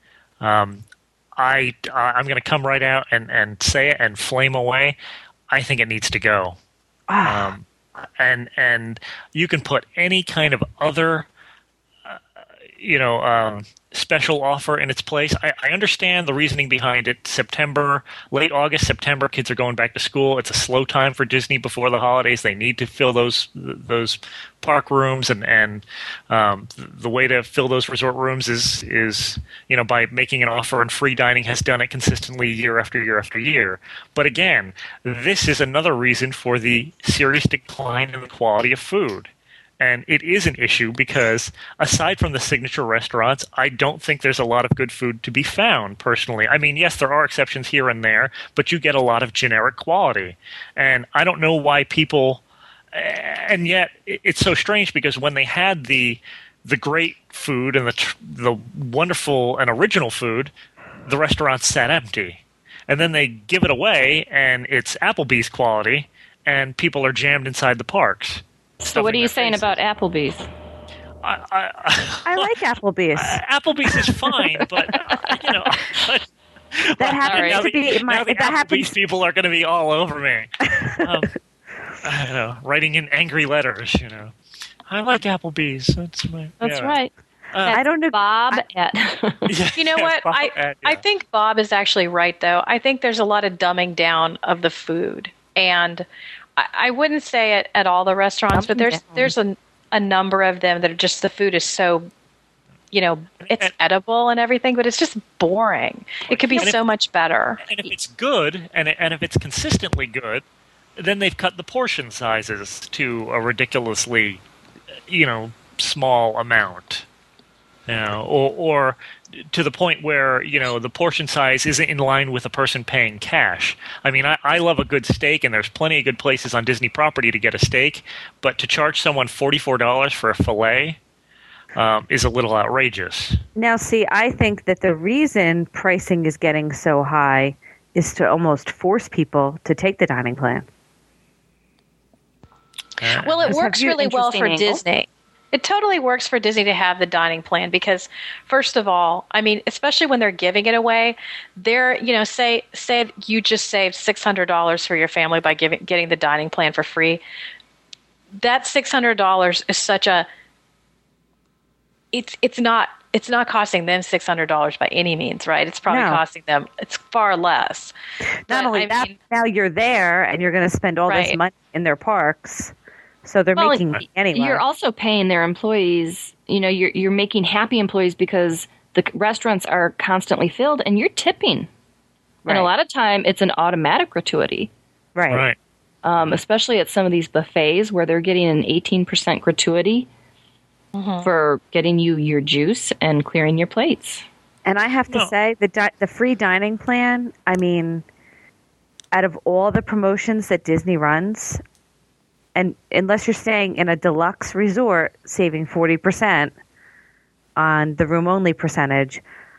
D: Um, I I'm going to come right out and, and say it and flame away. I think it needs to go.
B: Ah.
D: Um, and and you can put any kind of other, uh, you know, um, special offer in its place. I, I understand the reasoning behind it. September, late August, September, kids are going back to school. It's a slow time for Disney before the holidays. They need to fill those those park rooms, and and um, the way to fill those resort rooms is is you know by making an offer, and free dining has done it consistently year after year after year. But again, this is another reason for the serious decline in the quality of food. And it is an issue because, aside from the signature restaurants, I don't think there's a lot of good food to be found, personally. I mean, yes, there are exceptions here and there, but you get a lot of generic quality. And I don't know why people... And yet, it's so strange because when they had the the great food and the the wonderful and original food, the restaurants sat empty. And then they give it away, and it's Applebee's quality, and people are jammed inside the parks.
A: So what are you saying about Applebee's?
D: I, I,
B: I like Applebee's.
D: Uh, Applebee's is fine, but uh, you know, but,
B: that
D: but
B: happens
D: now
B: to
D: the,
B: be my.
D: now the
B: That
D: Applebee's
B: happens.
D: people are going to be all over me. Um, I don't know, writing in angry letters. You know, I like Applebee's. That's my.
A: That's
D: yeah.
A: right.
D: Uh,
B: I don't know.
A: Bob
B: I-
A: at.
E: You know what?
D: Bob
E: I
D: at-
E: I
D: yeah.
E: think Bob is actually right, though. I think there's a lot of dumbing down of the food, and I, I wouldn't say it at all the restaurants, but
B: Dumbing
E: there's
B: down.
E: there's a a number of them that are just the food is so, you know, it's
D: And-
E: edible and everything, but it's just boring. It could be
D: And if-
E: so much better.
D: And if it's good, and and if it's consistently good, then they've cut the portion sizes to a ridiculously, you know, small amount. You know, or or to the point where, you know, the portion size isn't in line with a person paying cash. I mean, I, I love a good steak, and there's plenty of good places on Disney property to get a steak, but to charge someone forty-four dollars for a filet um, is a little outrageous.
B: Now, see, I think that the reason pricing is getting so high is to almost force people to take the dining plan.
D: Uh,
E: Well, it
B: Just
E: works
B: have you-
E: really well
A: interesting
E: for
A: angle.
E: Disney. It totally works for Disney to have the dining plan because, first of all, I mean, especially when they're giving it away, they're, you know, say say you just saved six hundred dollars for your family by giving getting the dining plan for free. That six hundred dollars is such a it's it's not it's not costing them six hundred dollars by any means, right? It's probably
B: No.
E: costing them it's far less.
B: Not
E: But,
B: only
E: I
B: that,
E: mean-
B: now you're there and you're going to spend all this
E: Right.
B: money in their parks, so they're
A: Well,
B: making money anyway.
A: You're also paying their employees. You know, you're you're making happy employees because the restaurants are constantly filled, and you're tipping.
B: Right.
A: And a lot of time, it's an automatic gratuity.
B: right.
D: right.
A: Um, especially at some of these buffets where they're getting an eighteen percent gratuity for getting you your juice and clearing your plates.
B: And I have to
D: No.
B: say, the di- the free dining plan, I mean, out of all the promotions that Disney runs, and unless you're staying in a deluxe resort, saving forty percent on the room only percentage,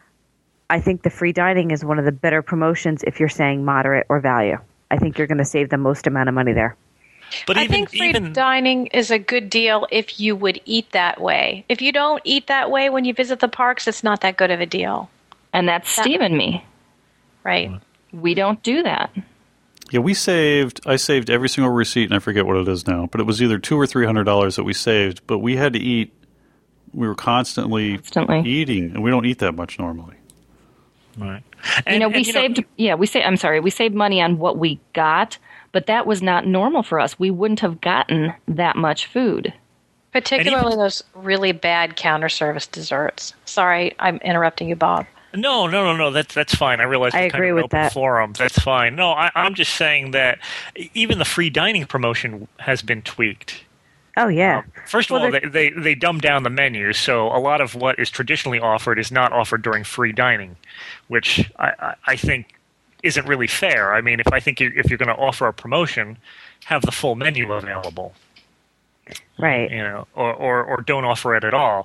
B: I think the free dining is one of the better promotions if you're saying moderate or value. I think you're going to save the most amount of money there.
D: But
E: I
D: even
E: think free
D: even
E: dining is a good deal if you would eat that way. If you don't eat that way when you visit the parks, it's not that good of a deal,
A: And that's Steve and me.
E: right?
A: We don't do that.
C: Yeah, we saved. I saved every single receipt, and I forget what it is now. But it was either two or three hundred dollars that we saved. But we had to eat. We were constantly,
A: Constantly.
C: eating, and we don't eat that much normally.
D: right.
A: you
D: And-
A: know, we
D: and,
A: saved. yeah, we say. I'm sorry. We saved money on what we got, but that was not normal for us. We wouldn't have gotten that much food.
E: Particularly
D: even-
E: those really bad counter service desserts. Sorry, I'm interrupting you, Bob.
D: No, no, no, no. That's that's fine. I realize
B: I
D: it's kind
B: agree
D: of an
B: with
D: open
B: that.
D: forum. That's fine. No, I, I'm just saying that even the free dining promotion has been tweaked.
B: Oh, yeah.
D: First of
B: Well,
D: all,
B: they're-
D: they, they they dumb down the menus, so a lot of what is traditionally offered is not offered during free dining, which I, I, I think isn't really fair. I mean, if I think you, if you're going to offer a promotion, have the full menu available,
B: Right.
D: you know, or or, or don't offer it at all.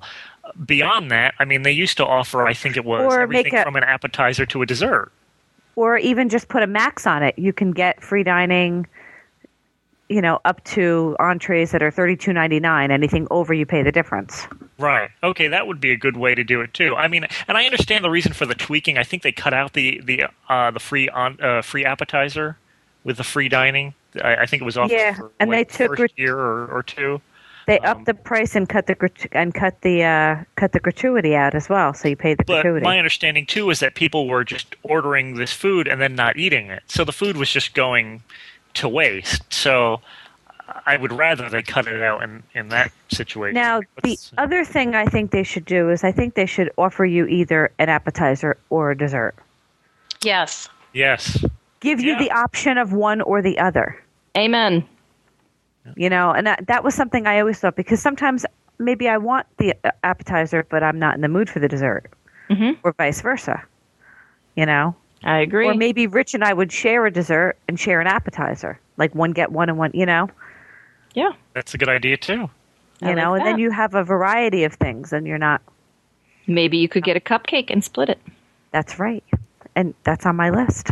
D: beyond that, I mean, they used to offer, I think it was
B: Or
D: everything
B: make a-
D: from an appetizer to a dessert.
B: Or even just put a max on it. You can get free dining, you know, up to entrees that are thirty-two ninety-nine. Anything over, you pay the difference.
D: Right. Okay, that would be a good way to do it too. I mean, and I understand the reason for the tweaking. I think they cut out the the uh, the free on uh, free appetizer with the free dining. I, I think it was offered
B: Yeah,
D: for
B: and
D: what,
B: they took
D: first
B: grat-
D: year or, or two.
B: They
D: Um,
B: upped the price and cut the grat- and cut the uh, cut the gratuity out as well. So you pay the
D: But
B: gratuity.
D: my understanding too is that people were just ordering this food and then not eating it, so the food was just going to waste. So I would rather they cut it out in, in that situation.
B: Now, the
D: What's-
B: other thing I think they should do is I think they should offer you either an appetizer or a dessert.
E: Yes.
D: yes,
B: Give you
D: Yeah.
B: the option of one or the other.
A: Amen.
B: You know, and that, that was something I always thought, because sometimes maybe I want the uh, appetizer, but I'm not in the mood for the dessert,
A: hmm
B: or vice versa. You know,
A: I agree.
B: or maybe Rich and I would share a dessert and share an appetizer, like one get one and one. You know,
A: yeah.
D: that's a good idea too.
A: I
B: you know,
A: like
B: and then
A: that.
B: you have a variety of things, and you're not.
A: Maybe you could get a cupcake and split it.
B: That's right, and that's on my list.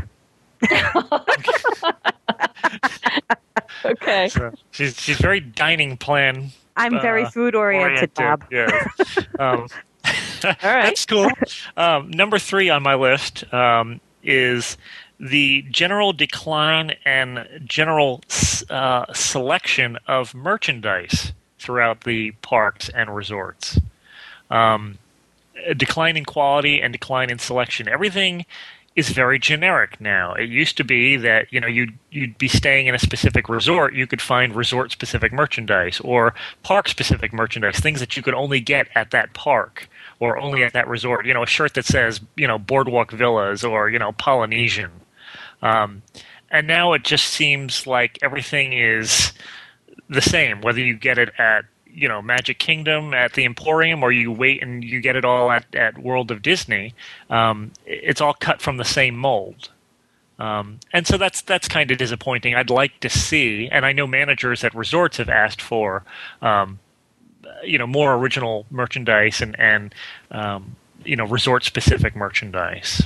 A: Okay.
D: So she's she's very dining plan.
B: I'm very
D: uh,
B: food oriented, Bob.
D: Yeah. um,
A: All right.
D: That's cool. Um, number three on my list um, is the general decline and general uh, selection of merchandise throughout the parks and resorts. Um, a decline in quality and decline in selection. Everything is very generic now. It used to be that, you know, you'd you'd be staying in a specific resort, you could find resort specific merchandise or park specific merchandise, things that you could only get at that park or only at that resort. You know, a shirt that says, you know, Boardwalk Villas or, you know, Polynesian. Um, and now it just seems like everything is the same, whether you get it at, you know, Magic Kingdom, at the Emporium, or you wait and you get it all at, at World of Disney. Um, it's all cut from the same mold. Um, and so that's that's kind of disappointing. I'd like to see, and I know managers at resorts have asked for, um, you know, more original merchandise and, and um, you know, resort-specific merchandise.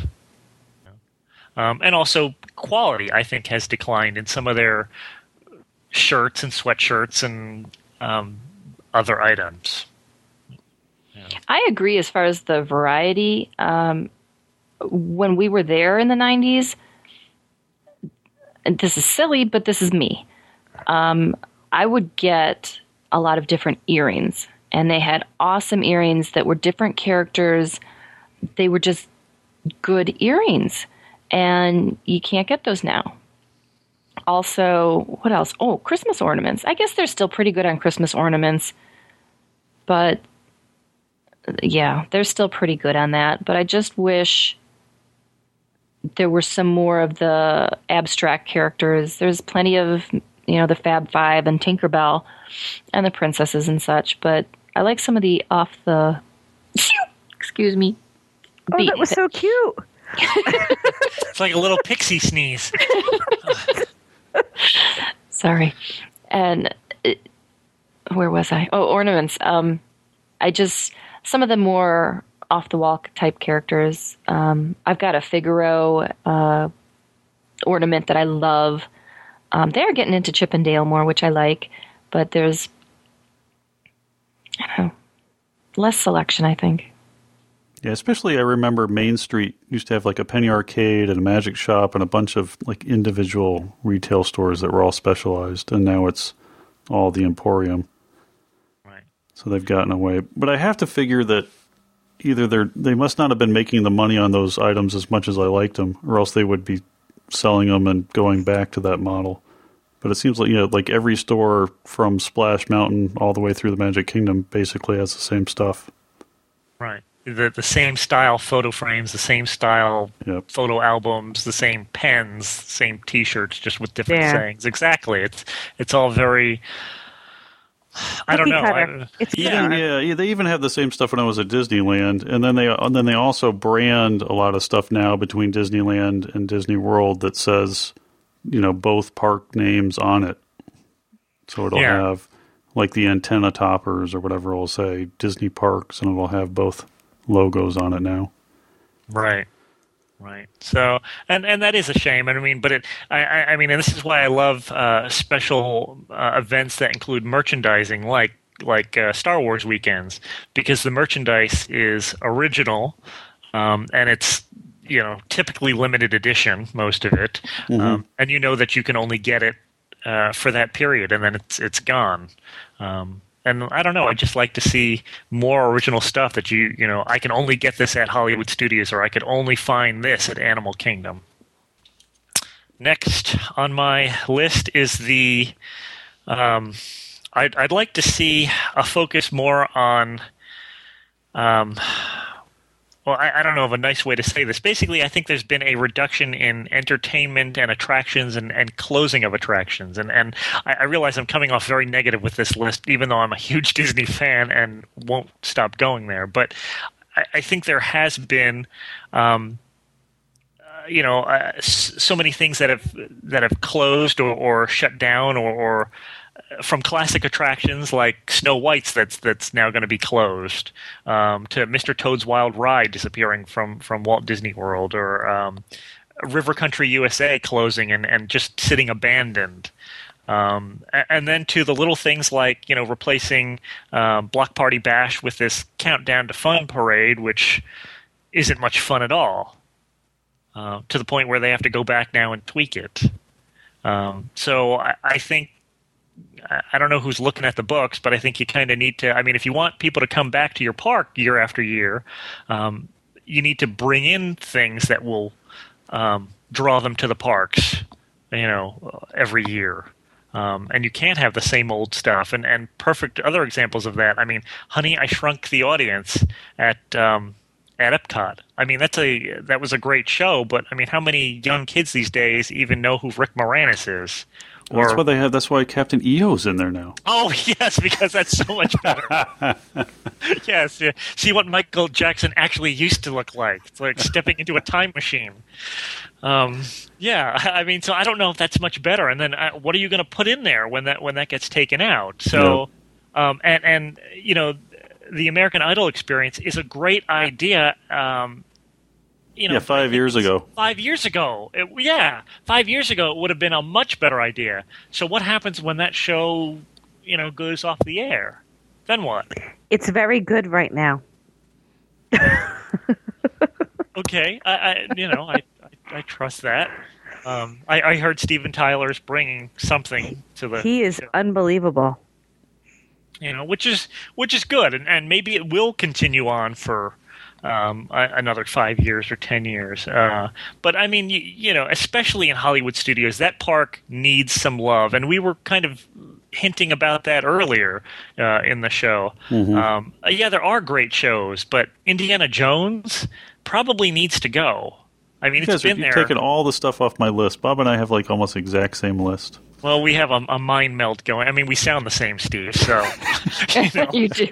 D: Um, and also quality, I think, has declined in some of their shirts and sweatshirts and um, other items.
A: I agree as far as the variety. Um, when we were there in the nineties, and this is silly, but this is me. Um, I would get a lot of different earrings, and they had awesome earrings that were different characters. They were just good earrings, and you can't get those now. Also, what else? Oh, Christmas ornaments. I guess they're still pretty good on Christmas ornaments, but yeah, they're still pretty good on that. But I just wish there were some more of the abstract characters. There's plenty of, you know, the Fab Five and Tinkerbell and the princesses and such, but I like some of the off the, excuse me.
B: Oh,
A: beat.
B: that was so cute.
D: It's like a little pixie sneeze.
A: Sorry. And it, where was I? Oh, ornaments. Um, I just, some of the more off the wall type characters. Um, I've got a Figaro uh, ornament that I love. Um, they're getting into Chip and Dale more, which I like, but there's, I don't know, less selection, I think.
C: Yeah, especially I remember Main Street used to have like a Penny Arcade and a Magic Shop and a bunch of like individual retail stores that were all specialized, and now it's all the Emporium.
D: Right.
C: So they've gotten away. But I have to figure that either they're they must not have been making the money on those items as much as I liked them, or else they would be selling them and going back to that model. But it seems like, you know, like every store from Splash Mountain all the way through the Magic Kingdom basically has the same stuff.
D: Right. The the same style photo frames, the same style
C: Yep.
D: photo albums, the same pens, same T-shirts, just with different
B: Yeah.
D: sayings. Exactly. It's it's all very. I don't
B: Cookie
D: know.
B: cutter.
D: I-
B: It's
C: Even,
B: cookie
C: yeah, yeah, they even have the same stuff when I was at Disneyland, and then they and then they also brand a lot of stuff now between Disneyland and Disney World that says, you know, both park names on it. So it'll
D: Yeah.
C: have like the antenna toppers or whatever will say Disney Parks, and it'll have both logos on it now.
D: Right. Right. So, and, and that is a shame. I mean, but it, I, I mean, and this is why I love uh, special uh, events that include merchandising, like like uh, Star Wars weekends, because the merchandise is original, um, and it's, you know, typically limited edition, most of it, mm-hmm. um, and you know that you can only get it uh, for that period, and then it's it's gone. Um, And I don't know, I just like to see more original stuff that you, you know, I can only get this at Hollywood Studios, or I could only find this at Animal Kingdom. Next on my list is the, um, I'd, I'd like to see a focus more on, um, well, I, I don't know of a nice way to say this. Basically, I think there's been a reduction in entertainment and attractions and, and closing of attractions. And, and I, I realize I'm coming off very negative with this list, even though I'm a huge Disney fan and won't stop going there. But I, I think there has been, um, uh, you know, uh, so many things that have that have closed or, or shut down, or, or from classic attractions like Snow White's that's that's now going to be closed, um, to Mister Toad's Wild Ride disappearing from, from Walt Disney World, or um, River Country U S A closing and, and just sitting abandoned. Um, and then to the little things like, you know, replacing uh, Block Party Bash with this Countdown to Fun parade, which isn't much fun at all, uh, to the point where they have to go back now and tweak it. Um, so I, I think, I don't know who's looking at the books, but I think you kind of need to, I mean, if you want people to come back to your park year after year, um, you need to bring in things that will um, draw them to the parks, you know, every year. Um, and you can't have the same old stuff. And, and perfect other examples of that, I mean, Honey, I Shrunk the Audience at um, at Epcot. I mean, that's a that was a great show, but I mean, how many young kids these days even know who Rick Moranis is?
C: Or, that's why they have. That's why Captain E O's in there now.
D: Oh yes, because that's so much better. Yes, yeah. See what Michael Jackson actually used to look like. It's like stepping into a time machine. Um, yeah, I mean, so I don't know if that's much better. And then, uh, what are you going to put in there when that when that gets taken out? So, yeah. um, and and you know, the American Idol experience is a great idea. Um, You know,
C: yeah, five years ago.
D: Five years ago. It, yeah, five years ago it would have been a much better idea. So what happens when that show, you know, goes off the air? Then what?
B: It's very good right now.
D: Okay, I, I you know, I, I, I trust that. Um, I, I heard Steven Tyler's bringing something to the.
B: He is
D: show.
B: Unbelievable.
D: You know, which is which is good, and, and maybe it will continue on for. Um, another five years or ten years. Uh, but I mean, you, you know, especially in Hollywood Studios, that park needs some love. And we were kind of hinting about that earlier uh, in the show. Mm-hmm. Um, yeah, there are great shows, but Indiana Jones probably needs to go. I mean,
C: you
D: it's been
C: you've
D: there.
C: Taken all the stuff off my list. Bob and I have like almost the exact same list.
D: Well, we have a, a mind melt going. I mean, we sound the same, Steve. So
A: you, know. You do.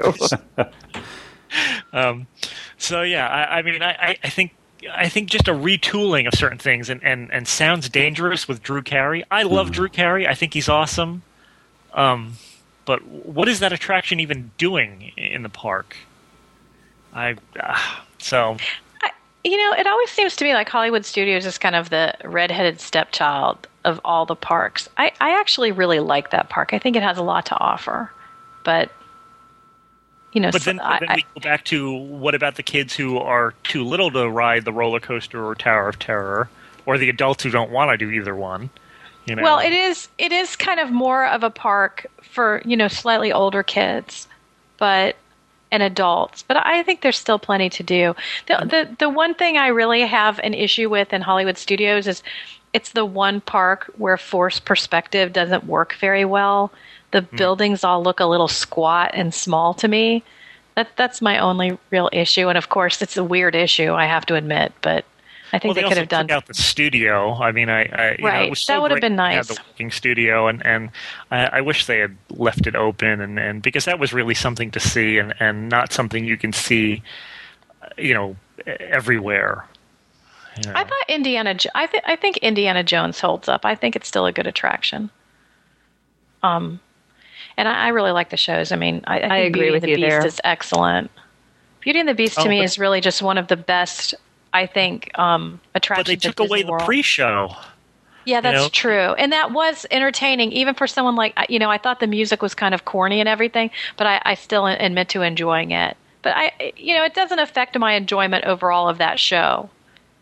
D: um, so yeah, I, I mean, I, I think I think just a retooling of certain things, and, and, and Sounds Dangerous with Drew Carey. I love mm. Drew Carey. I think he's awesome. Um, but what is that attraction even doing in the park? I uh, so.
E: I, you know, it always seems to me like Hollywood Studios is kind of the redheaded stepchild of all the parks. I, I actually really like that park. I think it has a lot to offer, but. You know,
D: but then,
E: so
D: but then
E: I,
D: we go back to what about the kids who are too little to ride the roller coaster or Tower of Terror, or the adults who don't want to do either one? You know?
E: Well, it is it is kind of more of a park for, you know, slightly older kids, but and adults. But I think there's still plenty to do. The the the one thing I really have an issue with in Hollywood Studios is it's the one park where forced perspective doesn't work very well. The mm. buildings all look a little squat and small to me. That that's my only real issue, and of course, it's a weird issue. I have to admit, but I think
D: well,
E: they,
D: they
E: could have done
D: took out the studio. I mean, I, I you
E: right.
D: know, it was so
E: that would have been nice.
D: The working studio, and and I, I wish they had left it open, and, and because that was really something to see, and, and not something you can see, you know, everywhere. You know.
E: I thought Indiana. I think I think Indiana Jones holds up. I think it's still a good attraction. Um. And I, I really like the shows. I mean, I, I, think
A: I agree
E: Beauty
A: with
E: and
A: you
E: the Beast
A: there.
E: is excellent. Beauty and the Beast to
D: Oh,
E: me
D: but-
E: is really just one of the best, I think, um, attractions.
D: But they
E: at
D: took away
E: Disney
D: the
E: World.
D: pre-show.
E: Yeah, that's
D: know?
E: true. And that was entertaining, even for someone like, you know, I thought the music was kind of corny and everything, but I, I still admit to enjoying it. But I, you know, it doesn't affect my enjoyment overall of that show.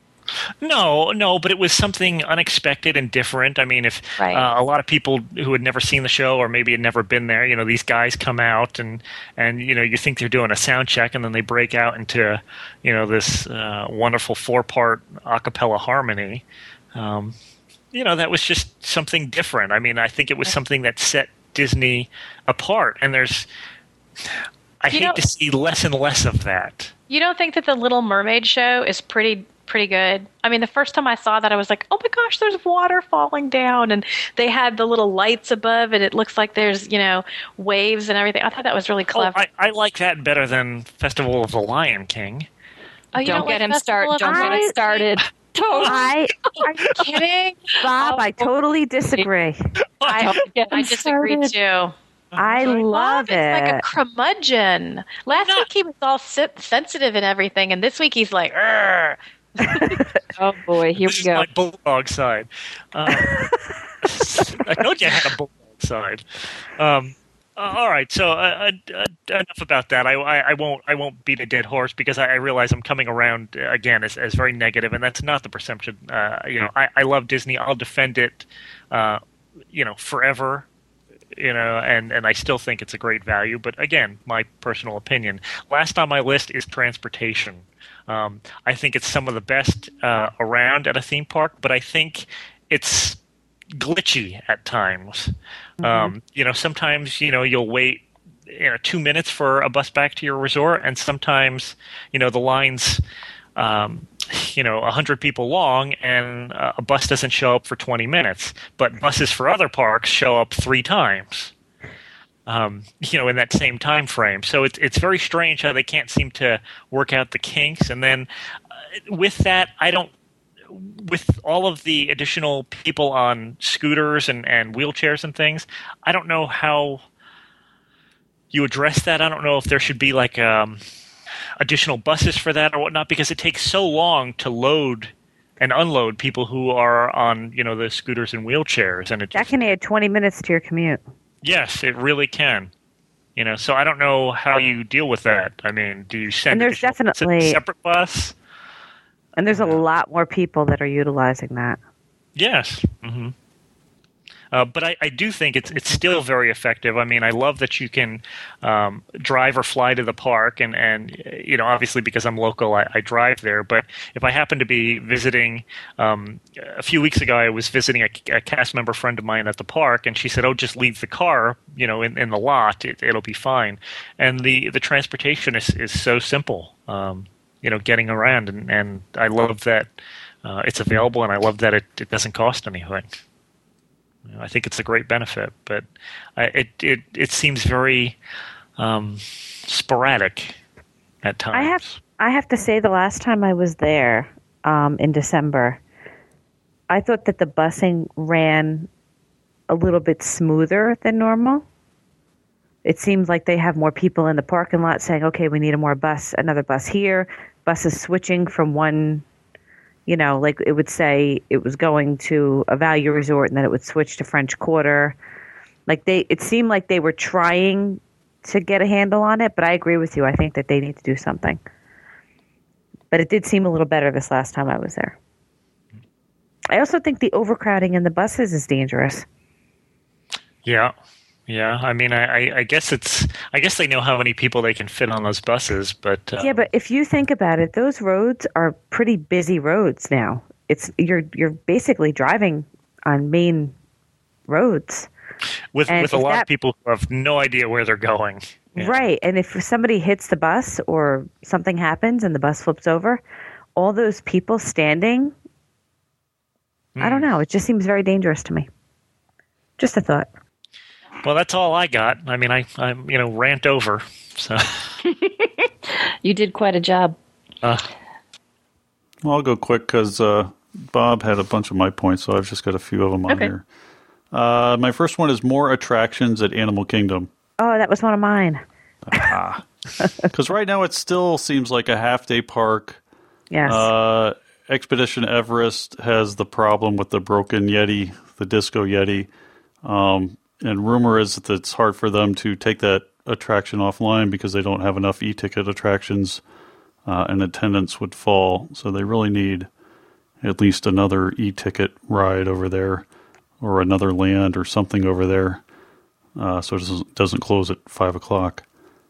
D: No, no, but it was something unexpected and different. I mean, if
E: Right.
D: uh, a lot of people who had never seen the show or maybe had never been there, you know, these guys come out and, and you know, you think they're doing a sound check and then they break out into, you know, this uh, wonderful four-part a cappella harmony. Um, you know, that was just something different. I mean, I think it was something that set Disney apart. And there's, I
E: You
D: hate
E: know-
D: to see less and less of that.
E: You don't think that the Little Mermaid show is pretty pretty good? I mean, the first time I saw that, I was like, oh my gosh, there's water falling down, and they had the little lights above, and it looks like there's, you know, waves and everything. I thought that was really
D: Oh,
E: clever.
D: I, I like that better than Festival of the Lion King.
E: Oh, you
A: Don't
E: like
A: get him
E: Festival
A: start.
E: of
A: Don't get
E: Lights?
A: him started. Totally.
B: I,
E: Are you kidding?
B: Bob, I totally disagree.
E: I,
A: Don't get
E: I
A: him
E: disagree
A: started.
E: too.
B: I love
E: Bob is like a
B: it.
E: curmudgeon. Last
D: not.
E: week he was all si- sensitive and everything, and this week he's like, "Arr."
A: Oh boy, here
D: This
A: we
D: is
A: go.
D: my bulldog side. Um, I told you I had a bulldog side. Um, uh, all right, so uh, uh, enough about that. I, I, I won't I won't beat a dead horse because I, I realize I'm coming around uh, again as, as very negative, and that's not the perception. Uh, you know, I, I love Disney. I'll defend it, uh, you know, forever. You know, and, and I still think it's a great value. But again, my personal opinion. Last on my list is transportation. Um, I think it's some of the best uh, around at a theme park, but I think it's glitchy at times. Mm-hmm. Um, you know, sometimes, you know, you'll wait, you know, two minutes for a bus back to your resort, and sometimes, you know, the line's, um, you know, one hundred people long, and uh, a bus doesn't show up for twenty minutes. But buses for other parks show up three times. Um, you know, in that same time frame. So it's it's very strange how they can't seem to work out the kinks. And then uh, with that, I don't. With all of the additional people on scooters and, and wheelchairs and things, I don't know how you address that. I don't know if there should be like um, additional buses for that or whatnot, because it takes so long to load and unload people who are on, you know, the scooters and wheelchairs, and it
B: That
D: just,
B: can add twenty minutes to your commute.
D: yes, it really can. You know, so I don't know how you deal with that. I mean, do you send
B: And there's
D: additional-
B: definitely-
D: a separate bus?
B: And there's a lot more people that are utilizing that.
D: Yes. Mm-hmm. Uh, but I, I do think it's it's still very effective. I mean, I love that you can um, drive or fly to the park, and, and you know, obviously because I'm local, I, I drive there. But if I happen to be visiting, um, a few weeks ago, I was visiting a, a cast member friend of mine at the park, and she said, "Oh, just leave the car, you know, in, in the lot. It, it'll be fine." And the, the transportation is, is so simple, um, you know, getting around, and, and I love that uh, it's available, and I love that it, it doesn't cost anything. I think it's a great benefit, but I, it it it seems very um, sporadic at times.
B: I have I have to say, the last time I was there um, in December, I thought that the busing ran a little bit smoother than normal. It seems like they have more people in the parking lot saying, "Okay, we need a more bus, another bus here." Buses switching from one. You know, like it would say it was going to a value resort and then it would switch to French Quarter. Like they, it seemed like they were trying to get a handle on it, but I agree with you. I think that they need to do something. But it did seem a little better this last time I was there. I also think the overcrowding in the buses is dangerous.
D: Yeah, yeah. I mean, I, I, I guess it's. I guess they know how many people they can fit on those buses, but uh,
B: Yeah, but if you think about it, those roads are pretty busy roads now. It's you're you're basically driving on main roads.
D: with
B: and
D: with a
B: if
D: lot
B: that-
D: of people who have no idea where they're going. Yeah.
B: Right. And if somebody hits the bus or something happens and the bus flips over, all those people standing, I don't know. It just seems very dangerous to me. Just a thought.
D: Well, that's all I got. I mean, I I'm you know rant over. So
A: You did quite a job.
D: uh,
C: Well, I'll go quick because uh, Bob had a bunch of my points, so I've just got a few of them on
A: Okay.
C: here. Uh, my first one is more attractions at Animal Kingdom.
B: Oh, that was one of mine.
C: Because right now it still seems like a half-day park.
B: Yes.
C: Uh, Expedition Everest has the problem with the broken Yeti, the Disco Yeti. Um, and rumor is that it's hard for them to take that attraction offline because they don't have enough e-ticket attractions uh, and attendance would fall. So they really need at least another e-ticket ride over there or another land or something over there uh, so it doesn't, doesn't close at five o'clock.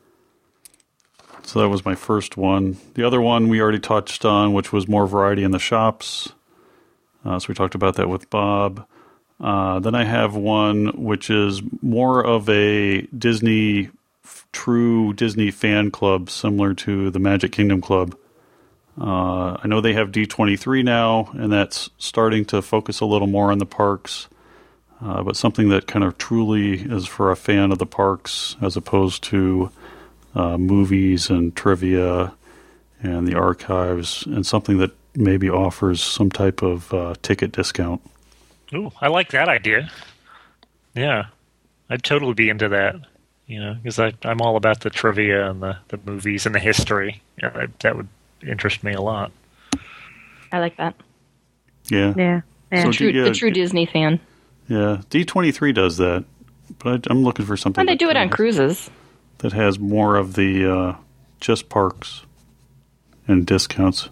C: So that was my first one. The other one we already touched on, which was more variety in the shops. Uh, so we talked about that with Bob. Uh, then I have one which is more of a Disney, true Disney fan club, similar to the Magic Kingdom Club. Uh, I know they have D twenty-three now, and that's starting to focus a little more on the parks. Uh, but something that kind of truly is for a fan of the parks as opposed to uh, movies and trivia and the archives, and something that maybe offers some type of uh, ticket discount.
D: Ooh, I like that idea. Yeah, I'd totally be into that. You know, because I'm all about the trivia and the, the movies and the history. Yeah, that, that would interest me a lot.
A: I like that.
C: Yeah.
B: Yeah. yeah.
C: So
A: True,
C: do you-
A: the true Disney fan.
C: Yeah, D twenty-three does that, but I, I'm looking for something
A: And they
C: that
A: do it on
C: has-
A: cruises.
C: that has more of the uh, just parks and discounts.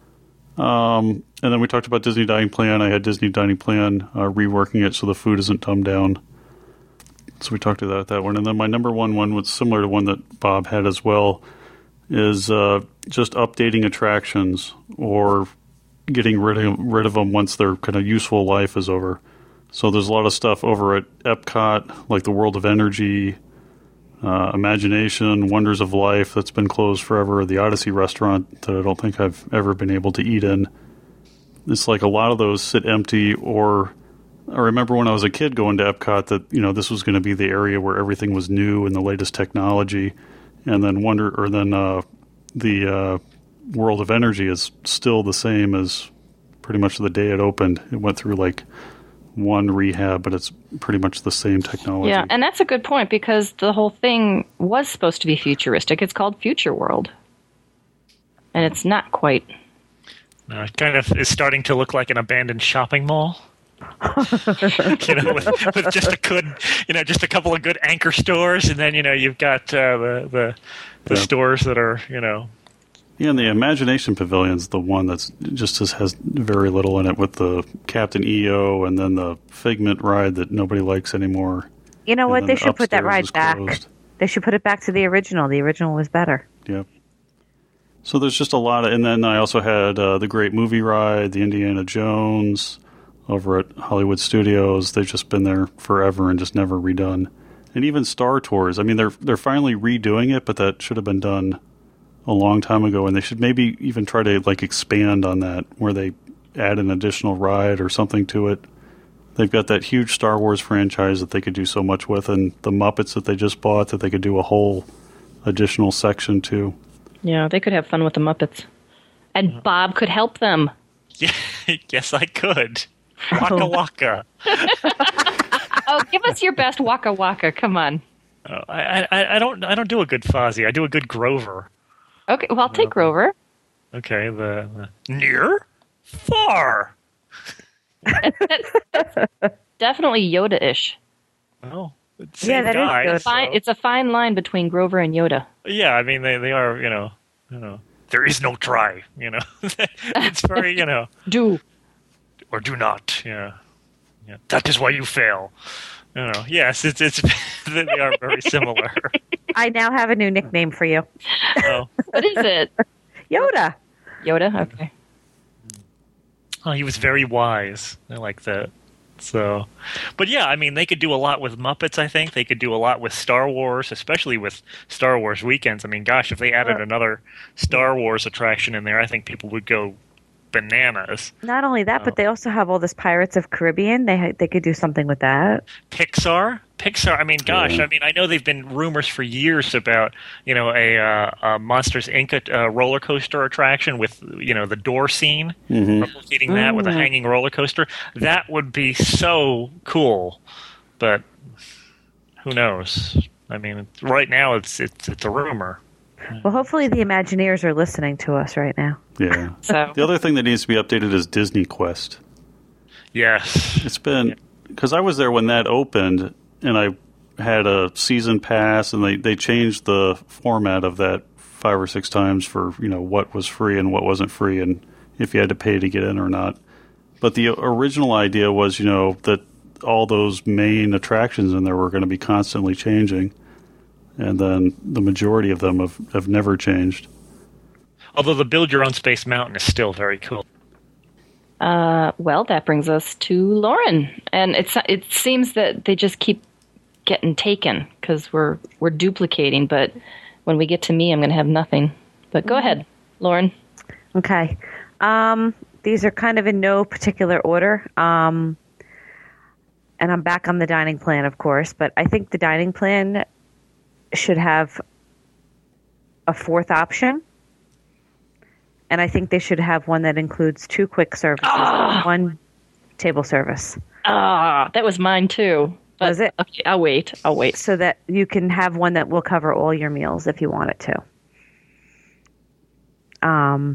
C: Um, and then we talked about Disney Dining Plan. I had Disney Dining Plan uh, reworking it so the food isn't dumbed down. So we talked about that one. And then my number one one was similar to one that Bob had as well, is uh, just updating attractions or getting rid of, rid of them once their kind of useful life is over. So there's a lot of stuff over at Epcot, like the World of Energy, uh, Imagination, Wonders of Life, that's been closed forever, the Odyssey restaurant that I don't think I've ever been able to eat in. It's like a lot of those sit empty, or I remember when I was a kid going to Epcot that, you know, this was going to be the area where everything was new and the latest technology, and then Wonder, or then uh, the uh, World of Energy is still the same as pretty much the day it opened. It went through like one rehab, but it's pretty much the same technology.
A: Yeah, and that's a good point because the whole thing was supposed to be futuristic. It's called Future World. And it's not quite.
D: Uh, it kind of is starting to look like an abandoned shopping mall. you know, with, with just a good, you know, just a couple of good anchor stores, and then you know you've got uh, the the, the
C: Yeah.
D: stores that are you know.
C: Yeah, and the Imagination Pavilion's the one that's just has, has very little in it, with the Captain E O and then the Figment ride that nobody likes anymore.
B: You know
C: And
B: what?
C: then
B: They
C: the
B: should put that
C: upstairs
B: ride
C: is
B: back.
C: closed.
B: They should put it back to the original. The original was better.
C: Yep. So there's just a lot of, and then I also had uh, the Great Movie Ride, the Indiana Jones over at Hollywood Studios. They've just been there forever and just never redone. And even Star Tours. I mean, they're they're finally redoing it, but that should have been done a long time ago, and they should maybe even try to like expand on that, where they add an additional ride or something to it. They've got that huge Star Wars franchise that they could do so much with, and the Muppets that they just bought that they could do a whole additional section to.
A: Yeah, they could have fun with the Muppets. And Bob could help them.
D: Yeah, yes, I could. Waka waka.
A: Oh, give us your best Waka Waka. Come on.
D: Oh, I, I I don't I don't do a good Fozzie. I do a good Grover.
A: Okay, well, I'll take Grover.
D: Okay, the, the near, far.
A: Definitely Yoda-ish.
D: Oh, it's
B: Yeah,
D: same
B: that is
D: guy,
B: good.
A: Fine,
D: so-
A: it's a fine line between Grover and Yoda.
D: Yeah, I mean they, they are you know you know there is no try you know it's very you know
A: Do.
D: or do not yeah yeah that is why you fail you know yes it's it's they are very similar.
B: I now have a new nickname for you,
D: Oh,
A: What is it?
B: Yoda.
A: Yoda? Okay.
D: oh, he was very wise. I like that. So, but yeah, I mean, they could do a lot with Muppets. I think they could do a lot with Star Wars, especially with Star Wars weekends. I mean, gosh, if they added another Star Wars attraction in there, I think people would go bananas.
B: Not only that,
D: Oh.
B: but they also have all this Pirates of Caribbean. They ha- they could do something with that.
D: Pixar, Pixar. I mean, gosh.
C: Yeah.
D: I mean, I know they've been rumors for years about you know a, uh, a Monsters Incorporated uh, roller coaster attraction with you know the door scene, replicating that with a hanging roller coaster. That would be so cool, but who knows? I mean, right now it's it's it's a rumor.
B: Well, hopefully the Imagineers are listening to us right now.
C: Yeah.
A: So
C: The other thing that needs to be updated is Disney Quest.
D: Yes.
C: It's been because I was there when that opened, and I had a season pass, and they, they changed the format of that five or six times for you know what was free and what wasn't free, and if you had to pay to get in or not. But the original idea was you know that all those main attractions in there were going to be constantly changing, and then the majority of them have, have never changed.
D: Although the Build Your Own Space Mountain is still very cool.
A: Uh, well, that brings us to Lauren, and it's it seems that they just keep getting taken because we're we're duplicating. But when we get to me, I'm going to have nothing. But go ahead, Lauren.
B: Okay. Um, these are kind of in no particular order. Um, and I'm back on the dining plan, of course, but I think the dining plan should have a fourth option. And I think they should have one that includes two quick services,
A: Ah!
B: one table service,
A: Ah, that was mine too. But,
B: Was it?
A: Okay, I'll wait. I'll wait.
B: so that you can have one that will cover all your meals if you want it to. Um,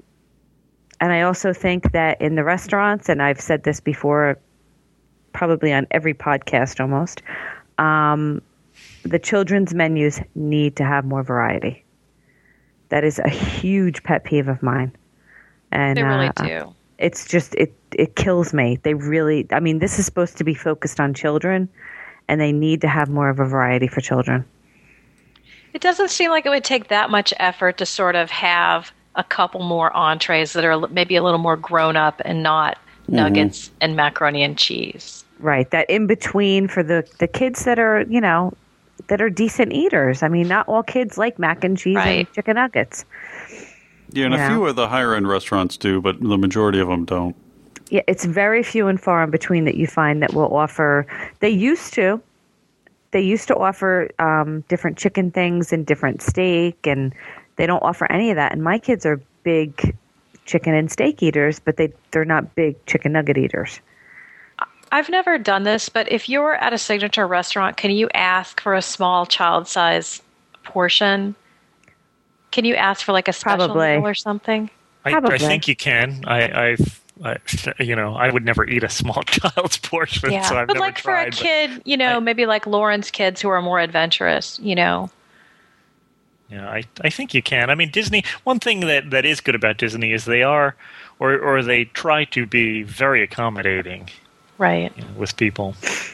B: and I also think that in the restaurants, and I've said this before, probably on every podcast almost, um, the children's menus need to have more variety. That is a huge pet peeve of mine. And
E: They really
B: uh,
E: do.
B: It's just, it, it kills me. They really, I mean, this is supposed to be focused on children, and they need to have more of a variety for children.
E: It doesn't seem like it would take that much effort to sort of have a couple more entrees that are maybe a little more grown up and not nuggets and macaroni and cheese.
B: Right. That in between for the, the kids that are, you know, that are decent eaters. I mean, not all kids like mac and cheese
E: Right.
B: and chicken nuggets.
C: Yeah, and
B: Yeah.
C: a few of the higher end restaurants do, but the majority of them don't.
B: Yeah, it's very few and far in between that you find that will offer. They used to. They used to offer um, different chicken things and different steak, and they don't offer any of that. And my kids are big chicken and steak eaters, but they they're not big chicken nugget eaters.
E: I've never done this, but if you're at a signature restaurant, can you ask for a small child size portion? Can you ask for like a special
B: Probably.
E: meal or something?
D: I, I
B: Probably.
D: think you can. I, I've, I, you know, I would never eat a small child's portion,
E: Yeah,
D: so I've
E: but
D: never
E: like
D: tried.
E: for a kid, you know,
D: I-
E: maybe like Lauren's kids who are more adventurous, you know.
D: Yeah, I, I think you can. I mean, Disney. One thing that, that is good about Disney is they are, or or they try to be very accommodating
E: Right.
D: you know, with people.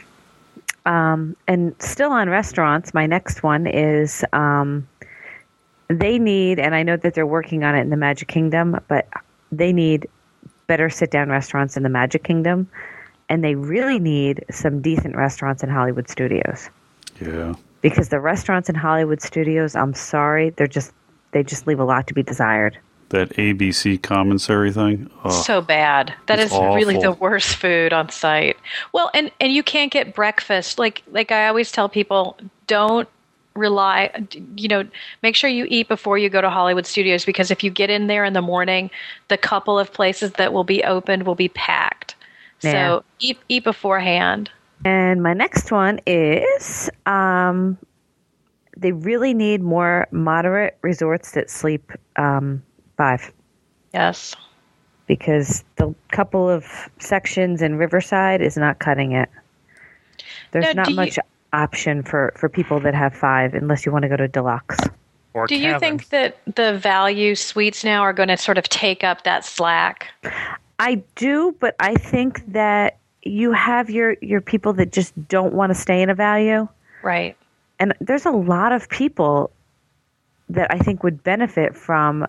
B: Um, and still on restaurants, my next one is um, they need, and I know that they're working on it in the Magic Kingdom, but they need better sit-down restaurants in the Magic Kingdom, and they really need some decent restaurants in Hollywood Studios.
C: Yeah.
B: Because the restaurants in Hollywood Studios, I'm sorry, they're just they just leave a lot to be desired.
C: That A B C commissary thing. Oh,
E: So bad. That
C: It's
E: is really the
C: awful.
E: worst food on site. Well, and and you can't get breakfast. Like like I always tell people, don't rely, you know, make sure you eat before you go to Hollywood Studios, because if you get in there in the morning, the couple of places that will be opened will be packed.
B: Yeah.
E: So eat eat beforehand.
B: And my next one is um, they really need more moderate resorts that sleep um, five.
E: Yes.
B: Because the couple of sections in Riverside is not cutting it. There's
E: Now,
B: not
E: do you-
B: much option for, for people that have five unless you want to go to deluxe.
D: Or
E: Do you
D: cabin.
E: think that the value suites now are going to sort of take up that slack?
B: I do, but I think that you have your, your people that just don't want to stay in a value.
E: Right.
B: And there's a lot of people that I think would benefit from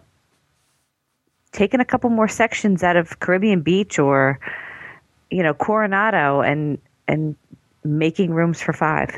B: taking a couple more sections out of Caribbean Beach or, you know, Coronado and and making rooms for five.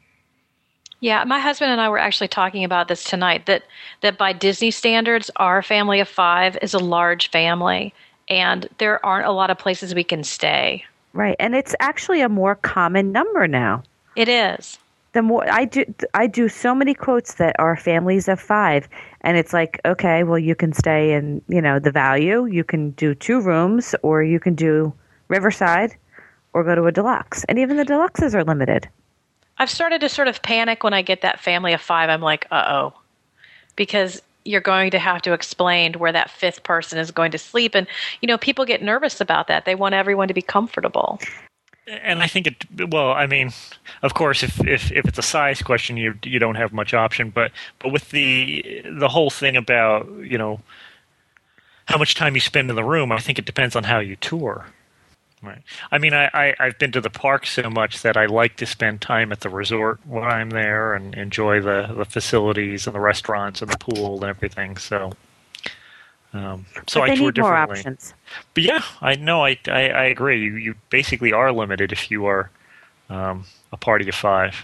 E: Yeah, my husband and I were actually talking about this tonight, that that by Disney standards, our family of five is a large family. and there aren't a lot of places we can stay.
B: Right. And it's actually a more common number now.
E: It is.
B: The more I do, I do so many quotes that are families of five, and it's like, okay, well, you can stay in, you know, the Value, you can do two rooms, or you can do Riverside, or go to a deluxe, and even the deluxes are limited.
E: I've started to sort of panic when I get that family of five. I'm like, uh oh, because you're going to have to explain where that fifth person is going to sleep, and you know, people get nervous about that. They want everyone to be comfortable.
D: And I think it. Well, I mean, of course, if, if, if it's a size question, you you don't have much option. But but with the the whole thing about, you know, how much time you spend in the room, I think it depends on how you tour. Right. I mean, I, I I've been to the park so much that I like to spend time at the resort when I'm there and enjoy the, the facilities and the restaurants and the pool and everything. So. Um, so
B: but they
D: I tour
B: need more
D: differently.
B: options.
D: But yeah, I know. I, I, I agree. You you basically are limited if you are um, a party of five.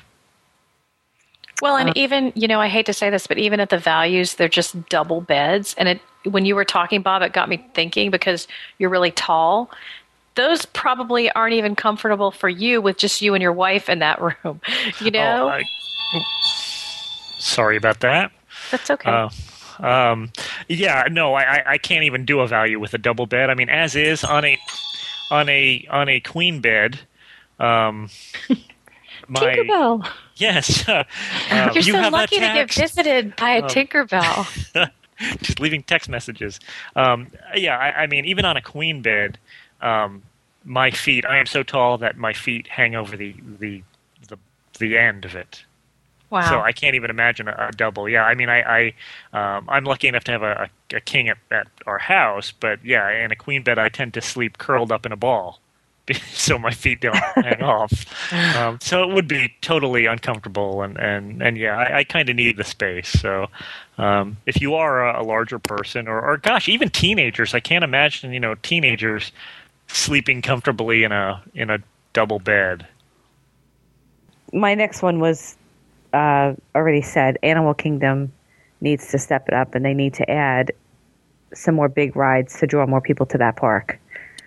E: Well, and
B: Uh,
E: even, you know, I hate to say this, but even at the Values, they're just double beds. And it, when you were talking, Bob, it got me thinking because you're really tall. Those probably aren't even comfortable for you with just you and your wife in that room. You know?
D: Oh, I, sorry about that.
E: That's okay.
D: Uh, Um, yeah, no, I, I can't even do a Value with a double bed. I mean, as is on a on a on a queen bed. Um, my
A: Tinkerbell.
D: yes, uh, uh,
E: You're
D: you
E: so
D: have
E: lucky
D: that
E: to get
D: text?
E: visited by a
D: Um,
E: Tinkerbell.
D: Just leaving text messages. Um, yeah, I, I mean, even on a queen bed, um, my feet. I am so tall that my feet hang over the the the, the end of it.
E: Wow.
D: So I can't even imagine a, a double. Yeah, I mean, I, I um, I'm lucky enough to have a, a, a king at, at our house, but yeah, in a queen bed, I tend to sleep curled up in a ball, so my feet don't hang off. Um, so it would be totally uncomfortable, and and, and yeah, I, I kind of need the space. So um, if you are a, a larger person, or, or gosh, even teenagers, I can't imagine you know teenagers sleeping comfortably in a in a double bed.
B: My next one was uh, already said. Animal Kingdom needs to step it up, and they need to add some more big rides to draw more people to that park.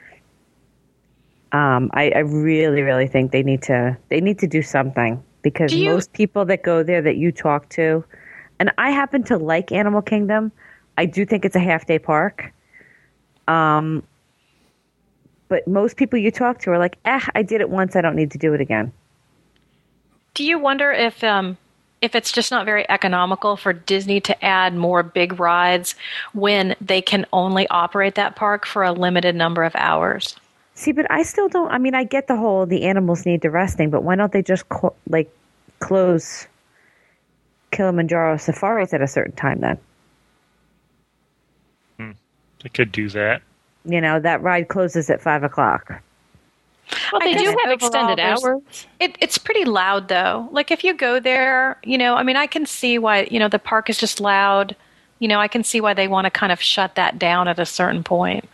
B: Um, I, I really, really think they need to they need to do something, because
E: Do you-
B: most people that go there that you talk to, and I happen to like Animal Kingdom. I do think it's a half day park. Um, but most people you talk to are like, eh, I did it once, I don't need to do it again.
E: Do you wonder if um, if it's just not very economical for Disney to add more big rides when they can only operate that park for a limited number of hours?
B: See, but I still don't. I mean, I get the whole the animals need the resting, but why don't they just cl- like close Kilimanjaro safaris at a certain time then?
D: They could do that.
B: You know, that ride closes at five o'clock.
A: Well, they
E: I
A: do
E: guess
A: have extended
E: overall, there's-
A: hours.
E: It, it's pretty loud, though. Like, if you go there, you know, I mean, I can see why, you know, the park is just loud. You know, I can see why they want to kind of shut that down at a certain point.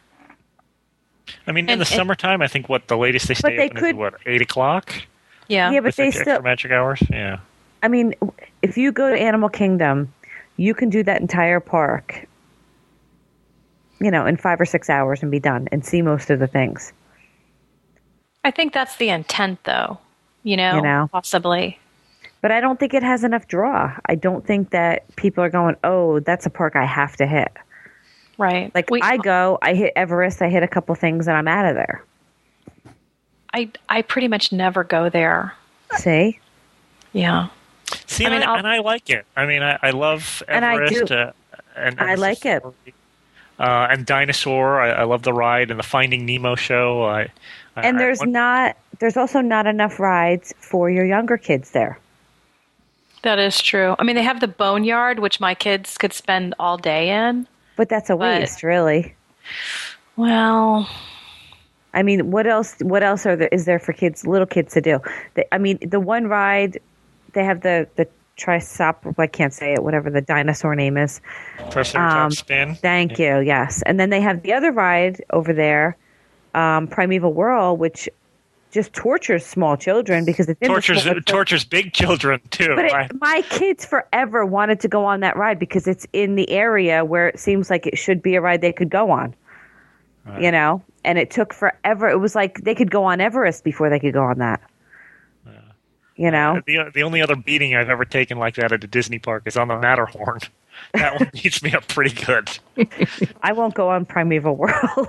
D: I mean, in
E: And-
D: the
E: and-
D: summertime, I think what the latest they stay
B: they
D: open
B: could-
D: is what eight o'clock.
E: Yeah.
B: Yeah, but
D: With
B: they
D: the extra
B: still.
D: magic hours. Yeah.
B: I mean, if you go to Animal Kingdom, you can do that entire park, you know, in five or six hours and be done and see most of the things.
E: I think that's the intent, though. You know,
B: You know.
E: possibly.
B: But I don't think it has enough draw. I don't think that people are going, oh, that's a park I have to hit.
E: Right.
B: Like,
E: We-
B: I go, I hit Everest, I hit a couple things, and I'm out of there.
E: I, I pretty much never go there.
B: See?
E: Yeah.
D: See,
E: I
D: and I,
E: mean, I'll-
D: and I like it. I mean, I, I love
B: And I
D: Everest.
B: do.
D: Uh, and, and
B: I
D: the
B: like it.
D: safari. Uh, and Dinosaur, I, I love the ride, and the Finding Nemo show. I, I
B: And
D: I
B: there's
D: want-
B: not, there's also not enough rides for your younger kids there.
E: That is true. I mean, they have the Boneyard, which my kids could spend all day in.
B: But that's a
E: But-
B: waste, really.
E: Well,
B: I mean, what else? What else are there? Is there for kids, little kids, to do? They, I mean, the one ride, they have the the Triceratops. I can't say it. Whatever the dinosaur name is.
D: Triceratops
B: um,
D: spin.
B: Thank you. Yes, and then they have the other ride over there, um, Primeval Whirl, which just tortures small children because it's in the
D: Tortures
B: small-
D: tortures big children too.
B: But
D: I-
B: it, my kids forever wanted to go on that ride because it's in the area where it seems like it should be a ride they could go on. you know, and it took forever. It was like they could go on Everest before they could go on that.
D: Yeah.
B: You know,
D: Uh, the the only other beating I've ever taken like that at a Disney park is on the Matterhorn. That one beats me up pretty good.
B: I won't go on Primeval World.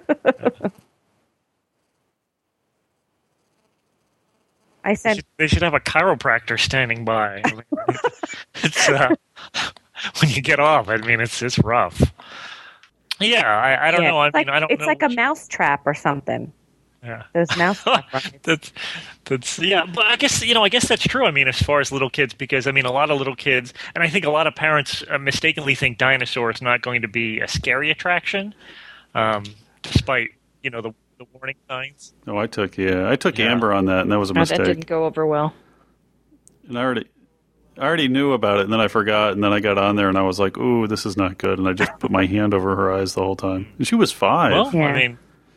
B: I
D: They
B: said,
D: should, they should have a chiropractor standing by. I mean, it's uh, when you get off. I mean, it's it's rough. Yeah, I, I don't
B: yeah,
D: know. I
B: it's
D: mean,
B: like,
D: I don't.
B: it's
D: know
B: like a
D: which-
B: mouse trap or something.
D: Yeah.
B: Those mouse trap rides.
D: that's that's yeah, but I guess you know I guess that's true. I mean, as far as little kids, because I mean, a lot of little kids, and I think a lot of parents uh, mistakenly think dinosaur is not going to be a scary attraction, um, despite you know the the warning signs.
C: Oh, I took yeah, I took
D: Yeah.
C: Amber on that, and that was a
A: Oh, that
C: mistake.
A: didn't go over well.
C: And I already, I already knew about it, and then I forgot, and then I got on there, and I was like, "Ooh, this is not good," and I just put my hand over her eyes the whole time. And she was five.
D: Well,
B: Yeah.
D: I mean,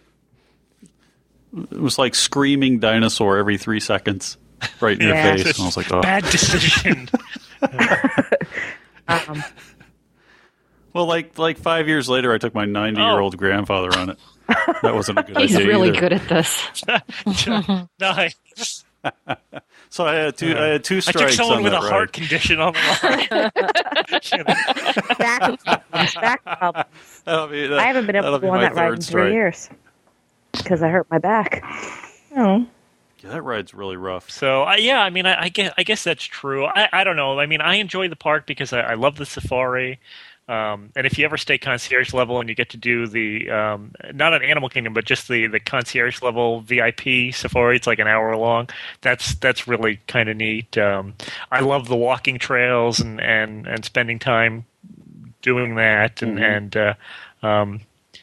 C: It was like screaming dinosaur every three seconds, right in
B: Yeah.
C: your face.
D: just
C: And I was like, "Oh."
D: bad decision.
B: Um,
C: Well, like like five years later, I took my ninety-year-old grandfather on it. That wasn't a good
A: He's
C: idea
A: really
C: either.
A: good at this.
D: Nice.
C: So I had two. I had two
D: I took
C: strikes
D: someone
C: on
D: with
C: that
D: a
C: ride.
D: heart condition on the line.
B: back problems, back problems.
C: That'll be- that-
B: I haven't been able
C: that'll
B: to
C: be
B: go on
C: my
B: that ride
C: third
B: in three
C: strike.
B: years because I hurt my back.
A: Oh,
C: Yeah, that ride's really rough.
D: So uh, yeah, I mean, I, I guess I guess that's true. I, I don't know. I mean, I enjoy the park because I, I love the safari. Um, and if you ever stay concierge level and you get to do the um, not an Animal Kingdom, but just the, the concierge level V I P safari, it's like an hour long. That's that's really kind of neat. Um, I love the walking trails and, and, and spending time doing that. And
C: Mhm.
D: and uh, um,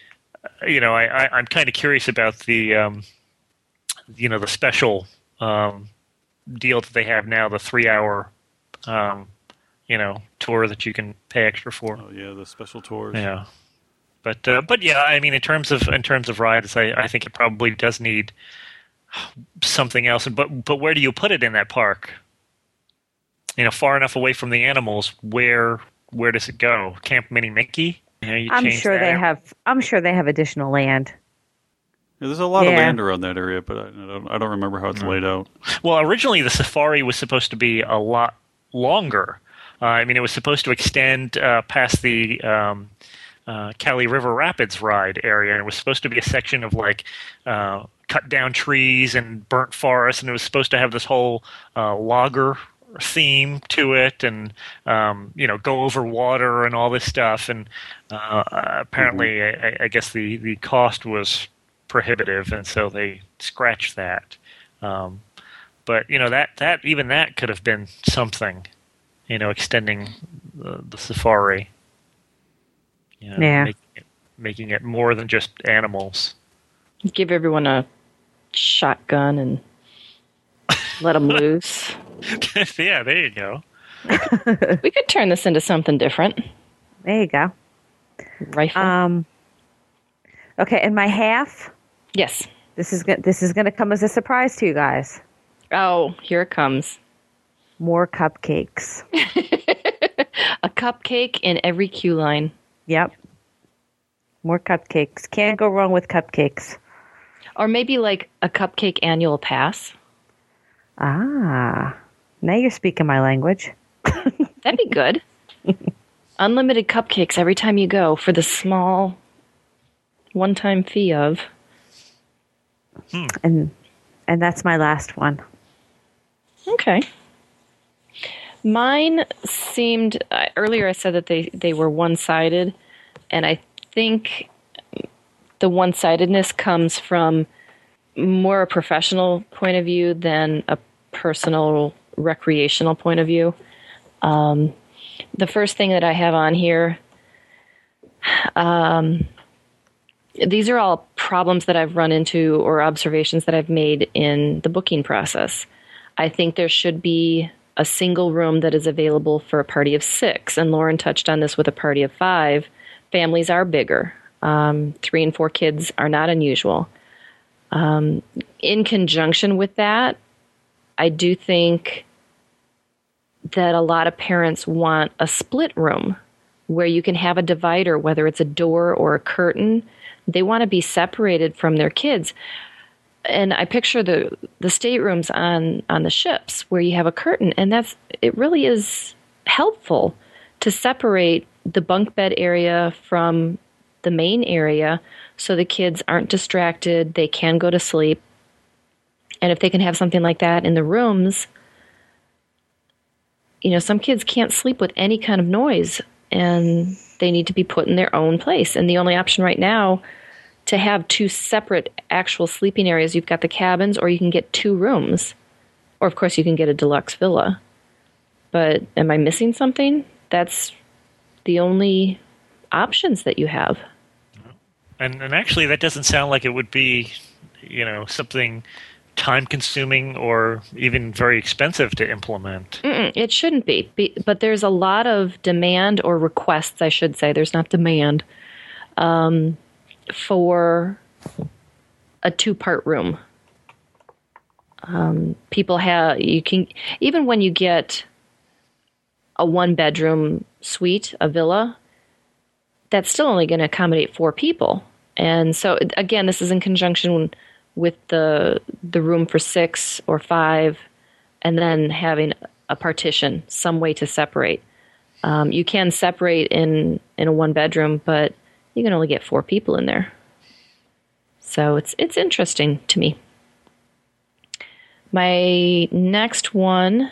D: you know, I, I I'm kind of curious about the um, you know the special um, deal that they have now, the three hour. Um, you know, tour that you can pay extra for.
C: Oh yeah, the special tours.
D: Yeah, but uh, but yeah, I mean, in terms of in terms of rides, I, I think it probably does need something else. But but where do you put it in that park? You know, far enough away from the animals. Where where does it go? Camp Mini Mickey? You know, you
B: I'm
D: change
B: sure
D: that
B: they
D: out.
B: have. I'm sure they have additional land.
C: Yeah, there's a lot of
B: Yeah.
C: land around that area, but I, I don't. I don't remember how it's laid out.
D: Well, originally the safari was supposed to be a lot longer. Uh, I mean, it was supposed to extend uh, past the um, uh, Cali River Rapids ride area, and it was supposed to be a section of like uh, cut down trees and burnt forest, and it was supposed to have this whole uh, logger theme to it, and um, you know, go over water and all this stuff. And uh, apparently, I, I guess the the cost was prohibitive, and so they scratched that. Um, but you know that that even that could have been something, you know, extending the, the safari. You know,
B: Yeah.
D: making it, making it more than just animals.
A: give everyone a shotgun and let them loose.
D: Yeah, there you go.
A: We could turn this into something different.
B: There you go.
A: Rifle.
B: Um. Okay, and my half.
A: yes.
B: This is go- this is going to come as a surprise to you guys.
A: Oh, here it comes.
B: More cupcakes.
A: A cupcake in every queue line.
B: Yep. More cupcakes. Can't go wrong with cupcakes.
A: Or maybe like a cupcake annual pass.
B: Ah. Now you're speaking my language.
A: That'd be good. Unlimited cupcakes every time you go for the small one-time fee of.
B: And and that's my last one.
A: Okay. Mine seemed uh, earlier. I said that they they were one-sided, and I think the one-sidedness comes from more a professional point of view than a personal recreational point of view. Um, the first thing that I have on here, um, these are all problems that I've run into or observations that I've made in the booking process. I think there should be a single room that is available for a party of six, and Lauren touched on this with a party of five. Families are bigger. Um, three and four kids are not unusual. Um, in conjunction with that, I do think that a lot of parents want a split room where you can have a divider, whether it's a door or a curtain. They want to be separated from their kids. And I picture the the staterooms on, on the ships where you have a curtain, and that's it really is helpful to separate the bunk bed area from the main area so the kids aren't distracted, they can go to sleep. And if they can have something like that in the rooms, you know, some kids can't sleep with any kind of noise, and they need to be put in their own place. And the only option right now to have two separate actual sleeping areas, you've got the cabins, or you can get two rooms. Or, of course, you can get a deluxe villa. But am I missing something? That's the only options that you have.
D: And, and actually, that doesn't sound like it would be, you know, something time-consuming or even very expensive to implement.
A: Mm-mm, it shouldn't be, be. But there's a lot of demand, or requests, I should say. There's not demand. Um, for a two-part room. Um, people have, you can, even when you get a one-bedroom suite, a villa, that's still only going to accommodate four people. And so, again, this is in conjunction with the the room for six or five, and then having a partition, some way to separate. Um, you can separate in, in a one-bedroom, but you can only get four people in there. So it's it's interesting to me. My next one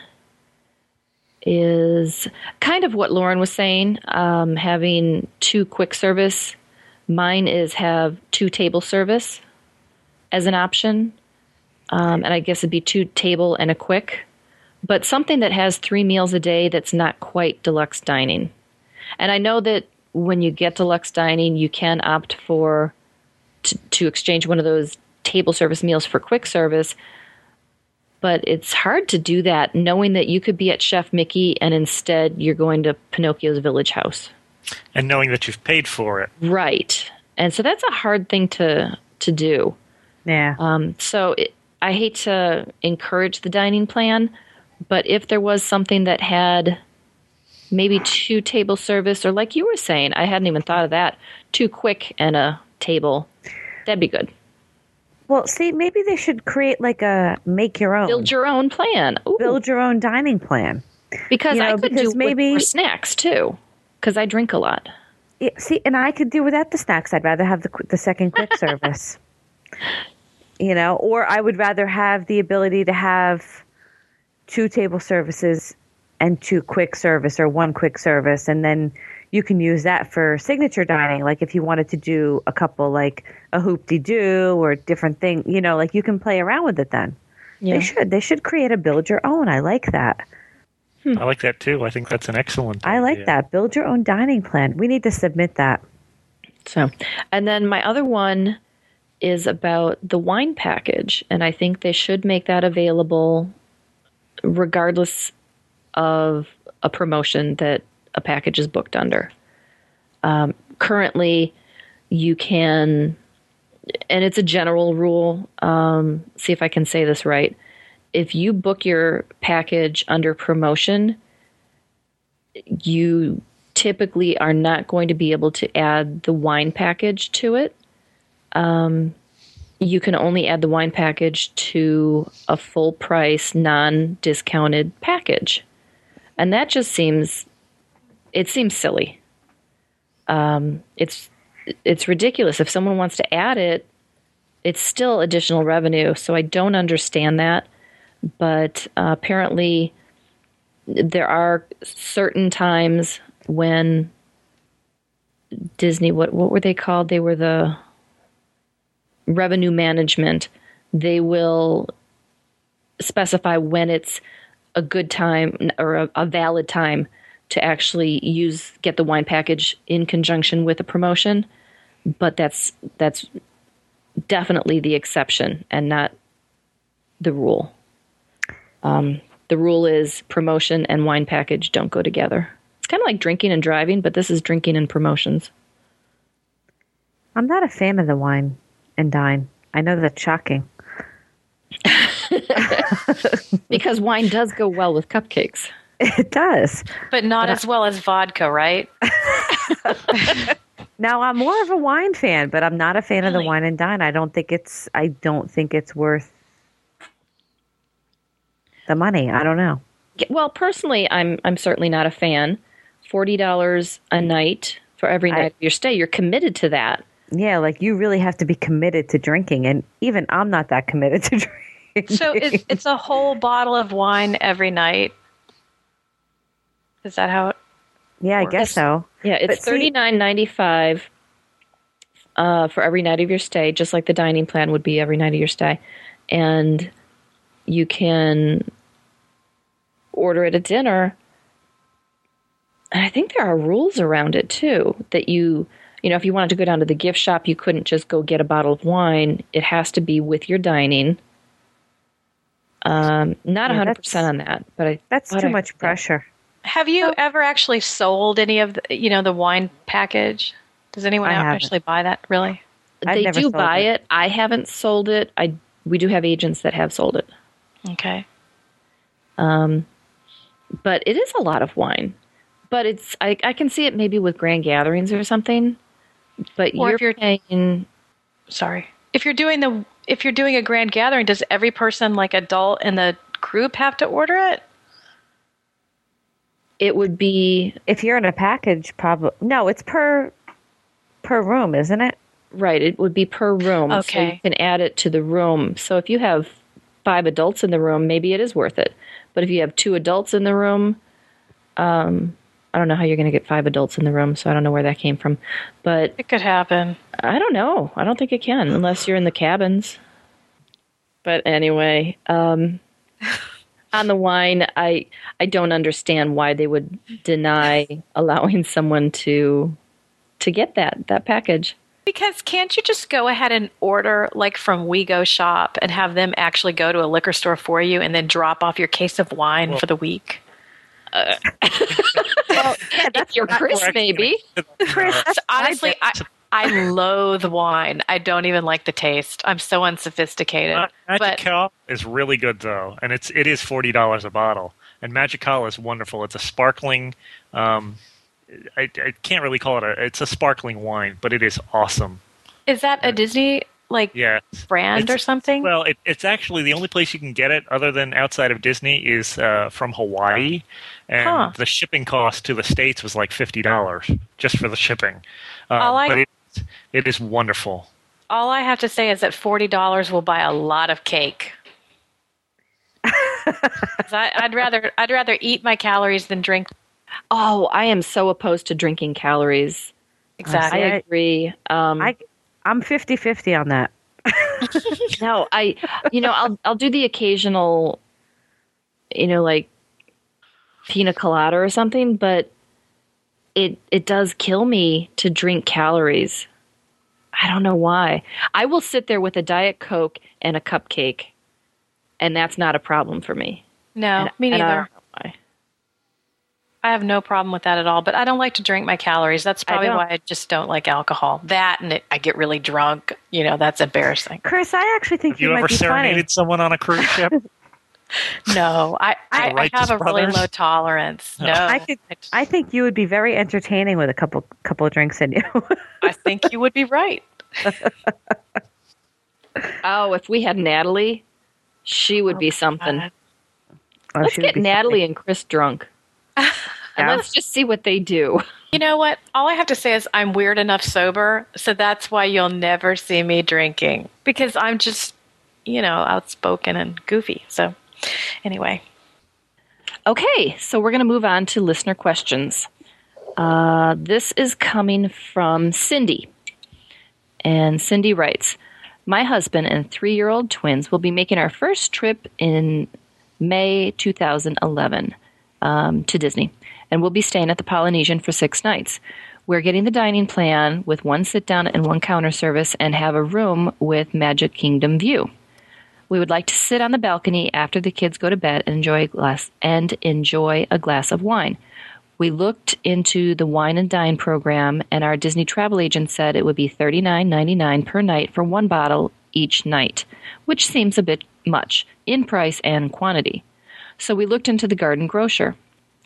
A: is kind of what Lauren was saying, um, having two quick service. Mine is have two table service as an option. Um, and I guess it'd be two table and a quick. But something that has three meals a day that's not quite deluxe dining. And I know that when you get deluxe dining, you can opt for to, to exchange one of those table service meals for quick service. But it's hard to do that knowing that you could be at Chef Mickey and instead you're going to Pinocchio's Village House.
D: And knowing that you've paid for it.
A: Right. And so that's a hard thing to, to do.
B: Yeah.
A: Um, so it, I hate to encourage the dining plan, but if there was something that had maybe two table service, or like you were saying, I hadn't even thought of that, two quick and a table, that'd be good.
B: Well, see, maybe they should create like a make your own.
A: Build your own plan. Ooh.
B: Build your own dining plan.
A: Because
B: you know,
A: I could
B: because
A: do
B: maybe
A: with, for snacks too, because I drink a lot.
B: Yeah, see, and I could do without the snacks. I'd rather have the the second quick service. You know, or I would rather have the ability to have two table services and two quick service, or one quick service, and then you can use that for signature dining. Like if you wanted to do a couple, like a hoop-de-doo or different thing, you know, like you can play around with it then. Yeah. They should. They should create a build your own. I like that.
D: Hmm. I like that too. I think that's an excellent
B: I
D: idea.
B: like that. Build your own dining plan. We need to submit that.
A: So, and then my other one is about the wine package, and I think they should make that available regardless of a promotion that a package is booked under. Um, currently, you can, and it's a general rule, um, see if I can say this right. If you book your package under promotion, you typically are not going to be able to add the wine package to it. Um, you can only add the wine package to a full price, non-discounted package. And that just seems, it seems silly. Um, it's, it's ridiculous. If someone wants to add it, it's still additional revenue. So I don't understand that. But uh, apparently there are certain times when Disney, what what were they called? They were the revenue management. They will specify when it's a good time or a, a valid time to actually use get the wine package in conjunction with a promotion. But that's that's definitely the exception and not the rule. Um, the rule is promotion and wine package don't go together. It's kind of like drinking and driving, but this is drinking and promotions.
B: I'm not a fan of the wine and dine. I know that's shocking.
A: Because wine does go well with cupcakes.
B: It does.
E: But not
B: But I-
E: as well as vodka, right?
B: Now I'm more of a wine fan, but I'm not a fan of the
E: Really?
B: wine and dine. I don't think it's. I don't think it's worth the money. I don't know.
A: Yeah, well, personally, I'm I'm certainly not a fan. Forty dollars a night for every
B: I-
A: night of your stay. You're committed to that.
B: Yeah, like you really have to be committed to drinking, and even I'm not that committed to drinking.
E: So it's, it's a whole bottle of wine every night. Is that how it?
B: yeah, I
E: Or-
B: guess so.
A: Yeah, it's
B: But see-
A: thirty nine ninety five uh, for every night of your stay, just like the dining plan would be every night of your stay, and you can order it at dinner. And I think there are rules around it too. That you, you know, if you wanted to go down to the gift shop, you couldn't just go get a bottle of wine. It has to be with your dining. Um, not
B: Yeah,
A: one hundred percent
B: that's-
A: on that, but I
B: That's
A: thought
B: too
A: I
B: much
A: heard that.
B: pressure.
E: Have you ever actually sold any of the, you know, the wine package? Does anyone
B: I haven't.
E: actually buy that? Really?
B: I've
A: They
B: never
A: do
B: sold
A: buy
B: it.
A: it. I haven't sold it. I we do have agents that have sold it,
E: Okay.
A: but it is a lot of wine. But it's I, I can see it maybe with grand gatherings or something. But
E: Or
A: you're,
E: if you're-
A: paying.
E: Sorry. If you're doing the if you're doing a grand gathering, does every person, like adult in the group, have to order it?
A: It would be
B: If you're in a package, probably no. It's per per room, isn't it?
A: right. It would be per room. So
E: Okay.
A: you can add it to the room. So if you have five adults in the room, maybe it is worth it. But if you have two adults in the room, um, I don't know how you're going to get five adults in the room. So I don't know where that came from. But
E: It could happen.
A: I don't know. I don't think it can unless you're in the cabins. But anyway, um, on the wine, I I don't understand why they would deny allowing someone to to get that that package.
E: Because can't you just go ahead and order, like from We Go Shop, and have them actually go to a liquor store for you and then drop off your case of wine
D: Well-
E: for the week?
A: If you're Chris, maybe.
B: Chris,
E: So honestly, I, I loathe wine. I don't even like the taste. I'm so unsophisticated.
D: Uh,
E: but
D: Magical is really good though, and it's it is forty dollars a bottle. And Magical is wonderful. It's a sparkling. Um, I, I can't really call it a. It's a sparkling wine, but it is awesome.
E: is that a Disney like
D: Yeah.
E: brand
D: It's-
E: or something?
D: Well, it, it's actually the only place you can get it, other than outside of Disney, is uh, from Hawaii, and
E: Huh.
D: the shipping cost to the states was like fifty dollars just for the shipping. Um,
E: All I-
D: but it, it is wonderful.
E: All I have to say is that forty dollars will buy a lot of cake. 'Cause I, I'd rather I'd rather eat my calories than drink.
A: Oh, I am so opposed to drinking calories.
E: Exactly.
A: I agree. Um,
B: I I'm fifty-fifty on that.
A: no, I you know I'll I'll do the occasional, you know, like pina colada or something, but it it does kill me to drink calories. I don't know why. I will sit there with a Diet Coke and a cupcake, and that's not a problem for me.
E: no,
A: And-
E: me
A: and I
E: neither.
A: don't know why.
E: I have no problem with that at all, but I don't like to drink my calories. That's probably
A: don't.
E: why I just don't like alcohol. That and it, I get really drunk. You know, that's embarrassing.
B: Chris, I actually think
D: Have you
B: might
D: ever
B: be
D: serenaded someone on a cruise ship?
E: No, I, I, I
D: Righteous
E: have a really
D: Brothers?
E: low tolerance. No,
B: I could. I think you would be very entertaining with a couple couple of drinks in you.
E: I think you would be right.
A: Oh, if we had Natalie, she would be something.
E: God.
B: Oh,
A: Let's
B: she would
A: get
B: be
A: Natalie and Chris drunk, and
B: Yeah.
A: let's just see what they do.
E: You know what? All I have to say is I'm weird enough sober, so that's why you'll never see me drinking because I'm just, you know, outspoken and goofy. So, anyway,
A: Okay, so we're going to move on to listener questions. Uh, this is coming from Cindy. And Cindy writes, my husband and three-year-old twins will be making our first trip in May two thousand eleven um, to Disney. And we'll be staying at the Polynesian for six nights. We're getting the dining plan with one sit-down and one counter service and have a room with Magic Kingdom view. We would like to sit on the balcony after the kids go to bed and enjoy a glass and enjoy a glass of wine. We looked into the wine and dine program, and our Disney travel agent said it would be thirty-nine ninety-nine per night for one bottle each night, which seems a bit much in price and quantity. So we looked into the Garden Grocer.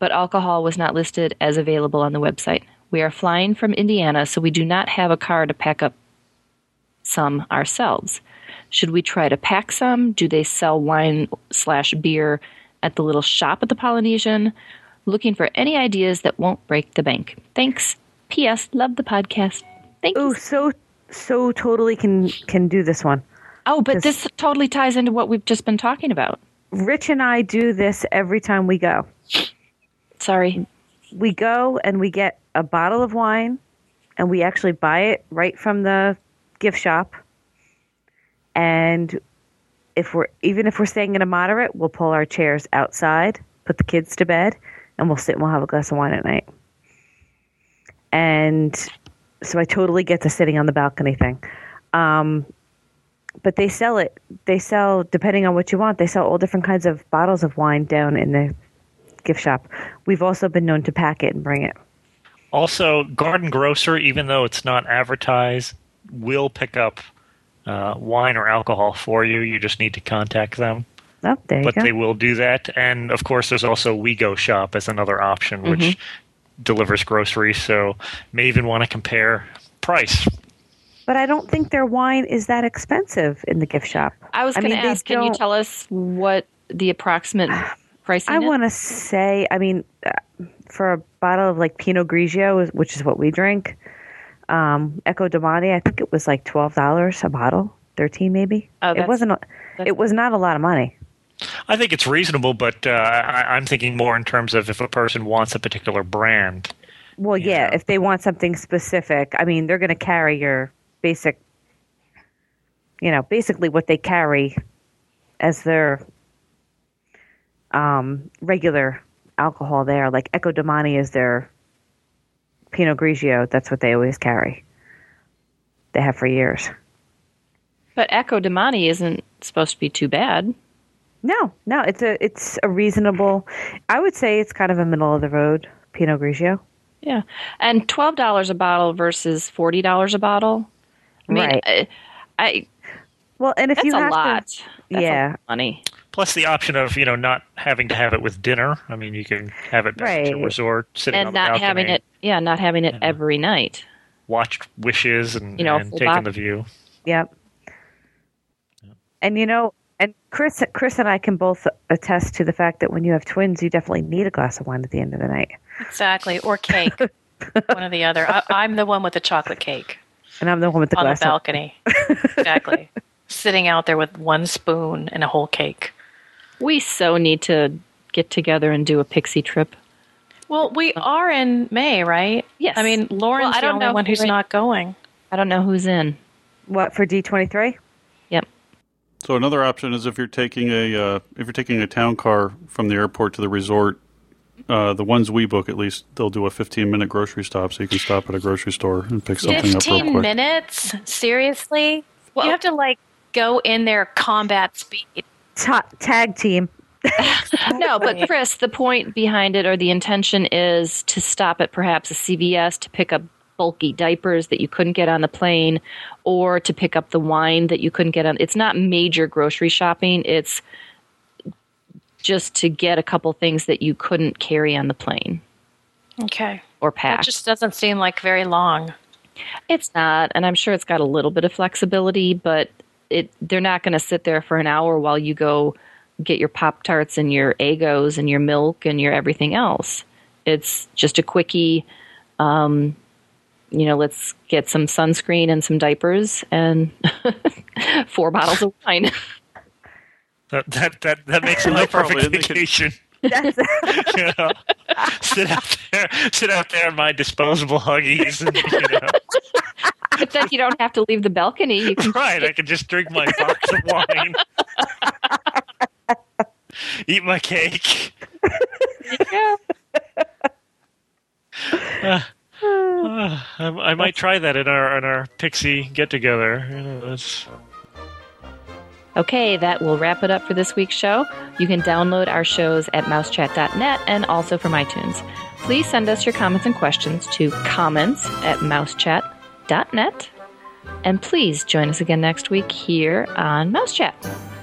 A: but alcohol was not listed as available on the website. We are flying from Indiana, so we do not have a car to pack up some ourselves. Should we try to pack some? Do they sell wine slash beer at the little shop at the Polynesian? Looking for any ideas that won't break the bank. Thanks. P S. Love the podcast. Thank
B: Oh,
A: you.
B: so so totally can can do this one.
A: Oh, but this totally ties into what we've just been talking about.
B: Rich and I do this every time we go.
A: Sorry.
B: We go and we get a bottle of wine, and we actually buy it right from the gift shop. And if we're even if we're staying in a moderate, we'll pull our chairs outside, put the kids to bed, and we'll sit and we'll have a glass of wine at night. And so I totally get the sitting on the balcony thing. Um, but they sell it. They sell, depending on what you want, they sell all different kinds of bottles of wine down in the gift shop. We've also been known to pack it and bring it.
D: Also, Garden Grocer, even though it's not advertised, will pick up uh, wine or alcohol for you. You just need to contact them.
B: Oh, there you
D: but
B: go.
D: they will do that. And, of course, there's also We Go Shop as another option, which
A: Mm-hmm.
D: delivers groceries, so may even want to compare price.
B: But I don't think their wine is that expensive in the gift shop.
A: I was going to
B: mean, they
A: ask, can you
B: don't-
A: tell us what the approximate pricing
B: I
A: is?
B: want to say, I mean, uh, for a bottle of like Pinot Grigio, which is what we drink, um, Ecco Domani, I think it was like twelve dollars a bottle, thirteen maybe.
A: Oh,
B: it
A: that's-
B: wasn't. A, it was not a lot of money.
D: I think it's reasonable, but uh, I, I'm thinking more in terms of if a person wants a particular brand.
B: Well, yeah,
D: Yeah.
B: if they want something specific, I mean, they're going to carry your basic, you know, basically what they carry as their um, regular alcohol there. Like Ecco Domani is their Pinot Grigio. That's what they always carry. They have for years.
A: But Ecco Domani isn't supposed to be too bad.
B: No, no, it's a it's a reasonable. I would say it's kind of a middle of the road Pinot Grigio.
A: Yeah. And twelve dollars a bottle versus forty dollars a bottle. I mean,
B: Right.
A: I, I
B: Well, and if
A: that's
B: you
A: a
B: have
A: lot.
B: to,
A: That's
B: yeah,
A: a lot of money.
D: Plus the option of, you know, not having to have it with dinner. I mean, you can have it back at your
B: Right.
D: resort, sitting on
A: And
D: the
A: not
D: balcony,
A: having it, yeah, not having it
D: Yeah.
A: every night.
D: watch Wishes and,
A: You know,
D: and
A: full
D: taking
A: bottle.
D: the view.
B: yep. And you know, and Chris, Chris and I can both attest to the fact that when you have twins, you definitely need a glass of wine at the end of the night.
E: Exactly. Or cake. One or the other. I, I'm the one with the chocolate cake
B: And I'm the one with the
E: on the
B: glass of
E: balcony. Exactly. Sitting out there with one spoon and a whole cake.
A: We so need to get together and do a pixie trip.
E: Well, we are in May, right?
A: Yes.
E: I mean, Lauren's
A: Well, I
E: the
A: don't
E: only
A: know
E: one
A: who
E: who's
A: went-
E: not going.
A: I don't know who's in.
B: what for D twenty-three?
A: Yep.
C: So another option is if you're taking a uh, if you're taking a town car from the airport to the resort, uh, the ones we book at least, they'll do a fifteen minute grocery stop, so you can stop at a grocery store and pick something up real
E: Fifteen
C: quick.
E: minutes? Seriously?
A: Well-
E: you have to like go in there combat speed.
B: Ta- tag team.
A: No, but Chris, the point behind it or the intention is to stop at perhaps a C V S to pick up bulky diapers that you couldn't get on the plane or to pick up the wine that you couldn't get on. It's not major grocery shopping. It's just to get a couple things that you couldn't carry on the plane
E: Okay.
A: or
E: That
A: pack.
E: just doesn't seem like very long.
A: It's not, and I'm sure it's got a little bit of flexibility, but it they're not going to sit there for an hour while you go get your Pop-Tarts and your Eggos and your milk and your everything else. It's just a quickie, um, you know, let's get some sunscreen and some diapers and four bottles of wine.
D: That that that, that makes it my
C: Probably,
D: perfect
C: and they could-
D: vacation.
B: That's
D: You know? Sit out there, sit out there in my disposable Huggies, and, you know.
A: But then you don't have to leave the balcony. You can
D: Right, I can just drink my box of wine, eat my cake.
A: yeah.
D: Uh, uh, I, I might try that in our in our Pixie get together. You know, that's-
A: Okay, that will wrap it up for this week's show. You can download our shows at mousechat dot net and also from iTunes. Please send us your comments and questions to comments at mousechat dot net. And please join us again next week here on Mousechat.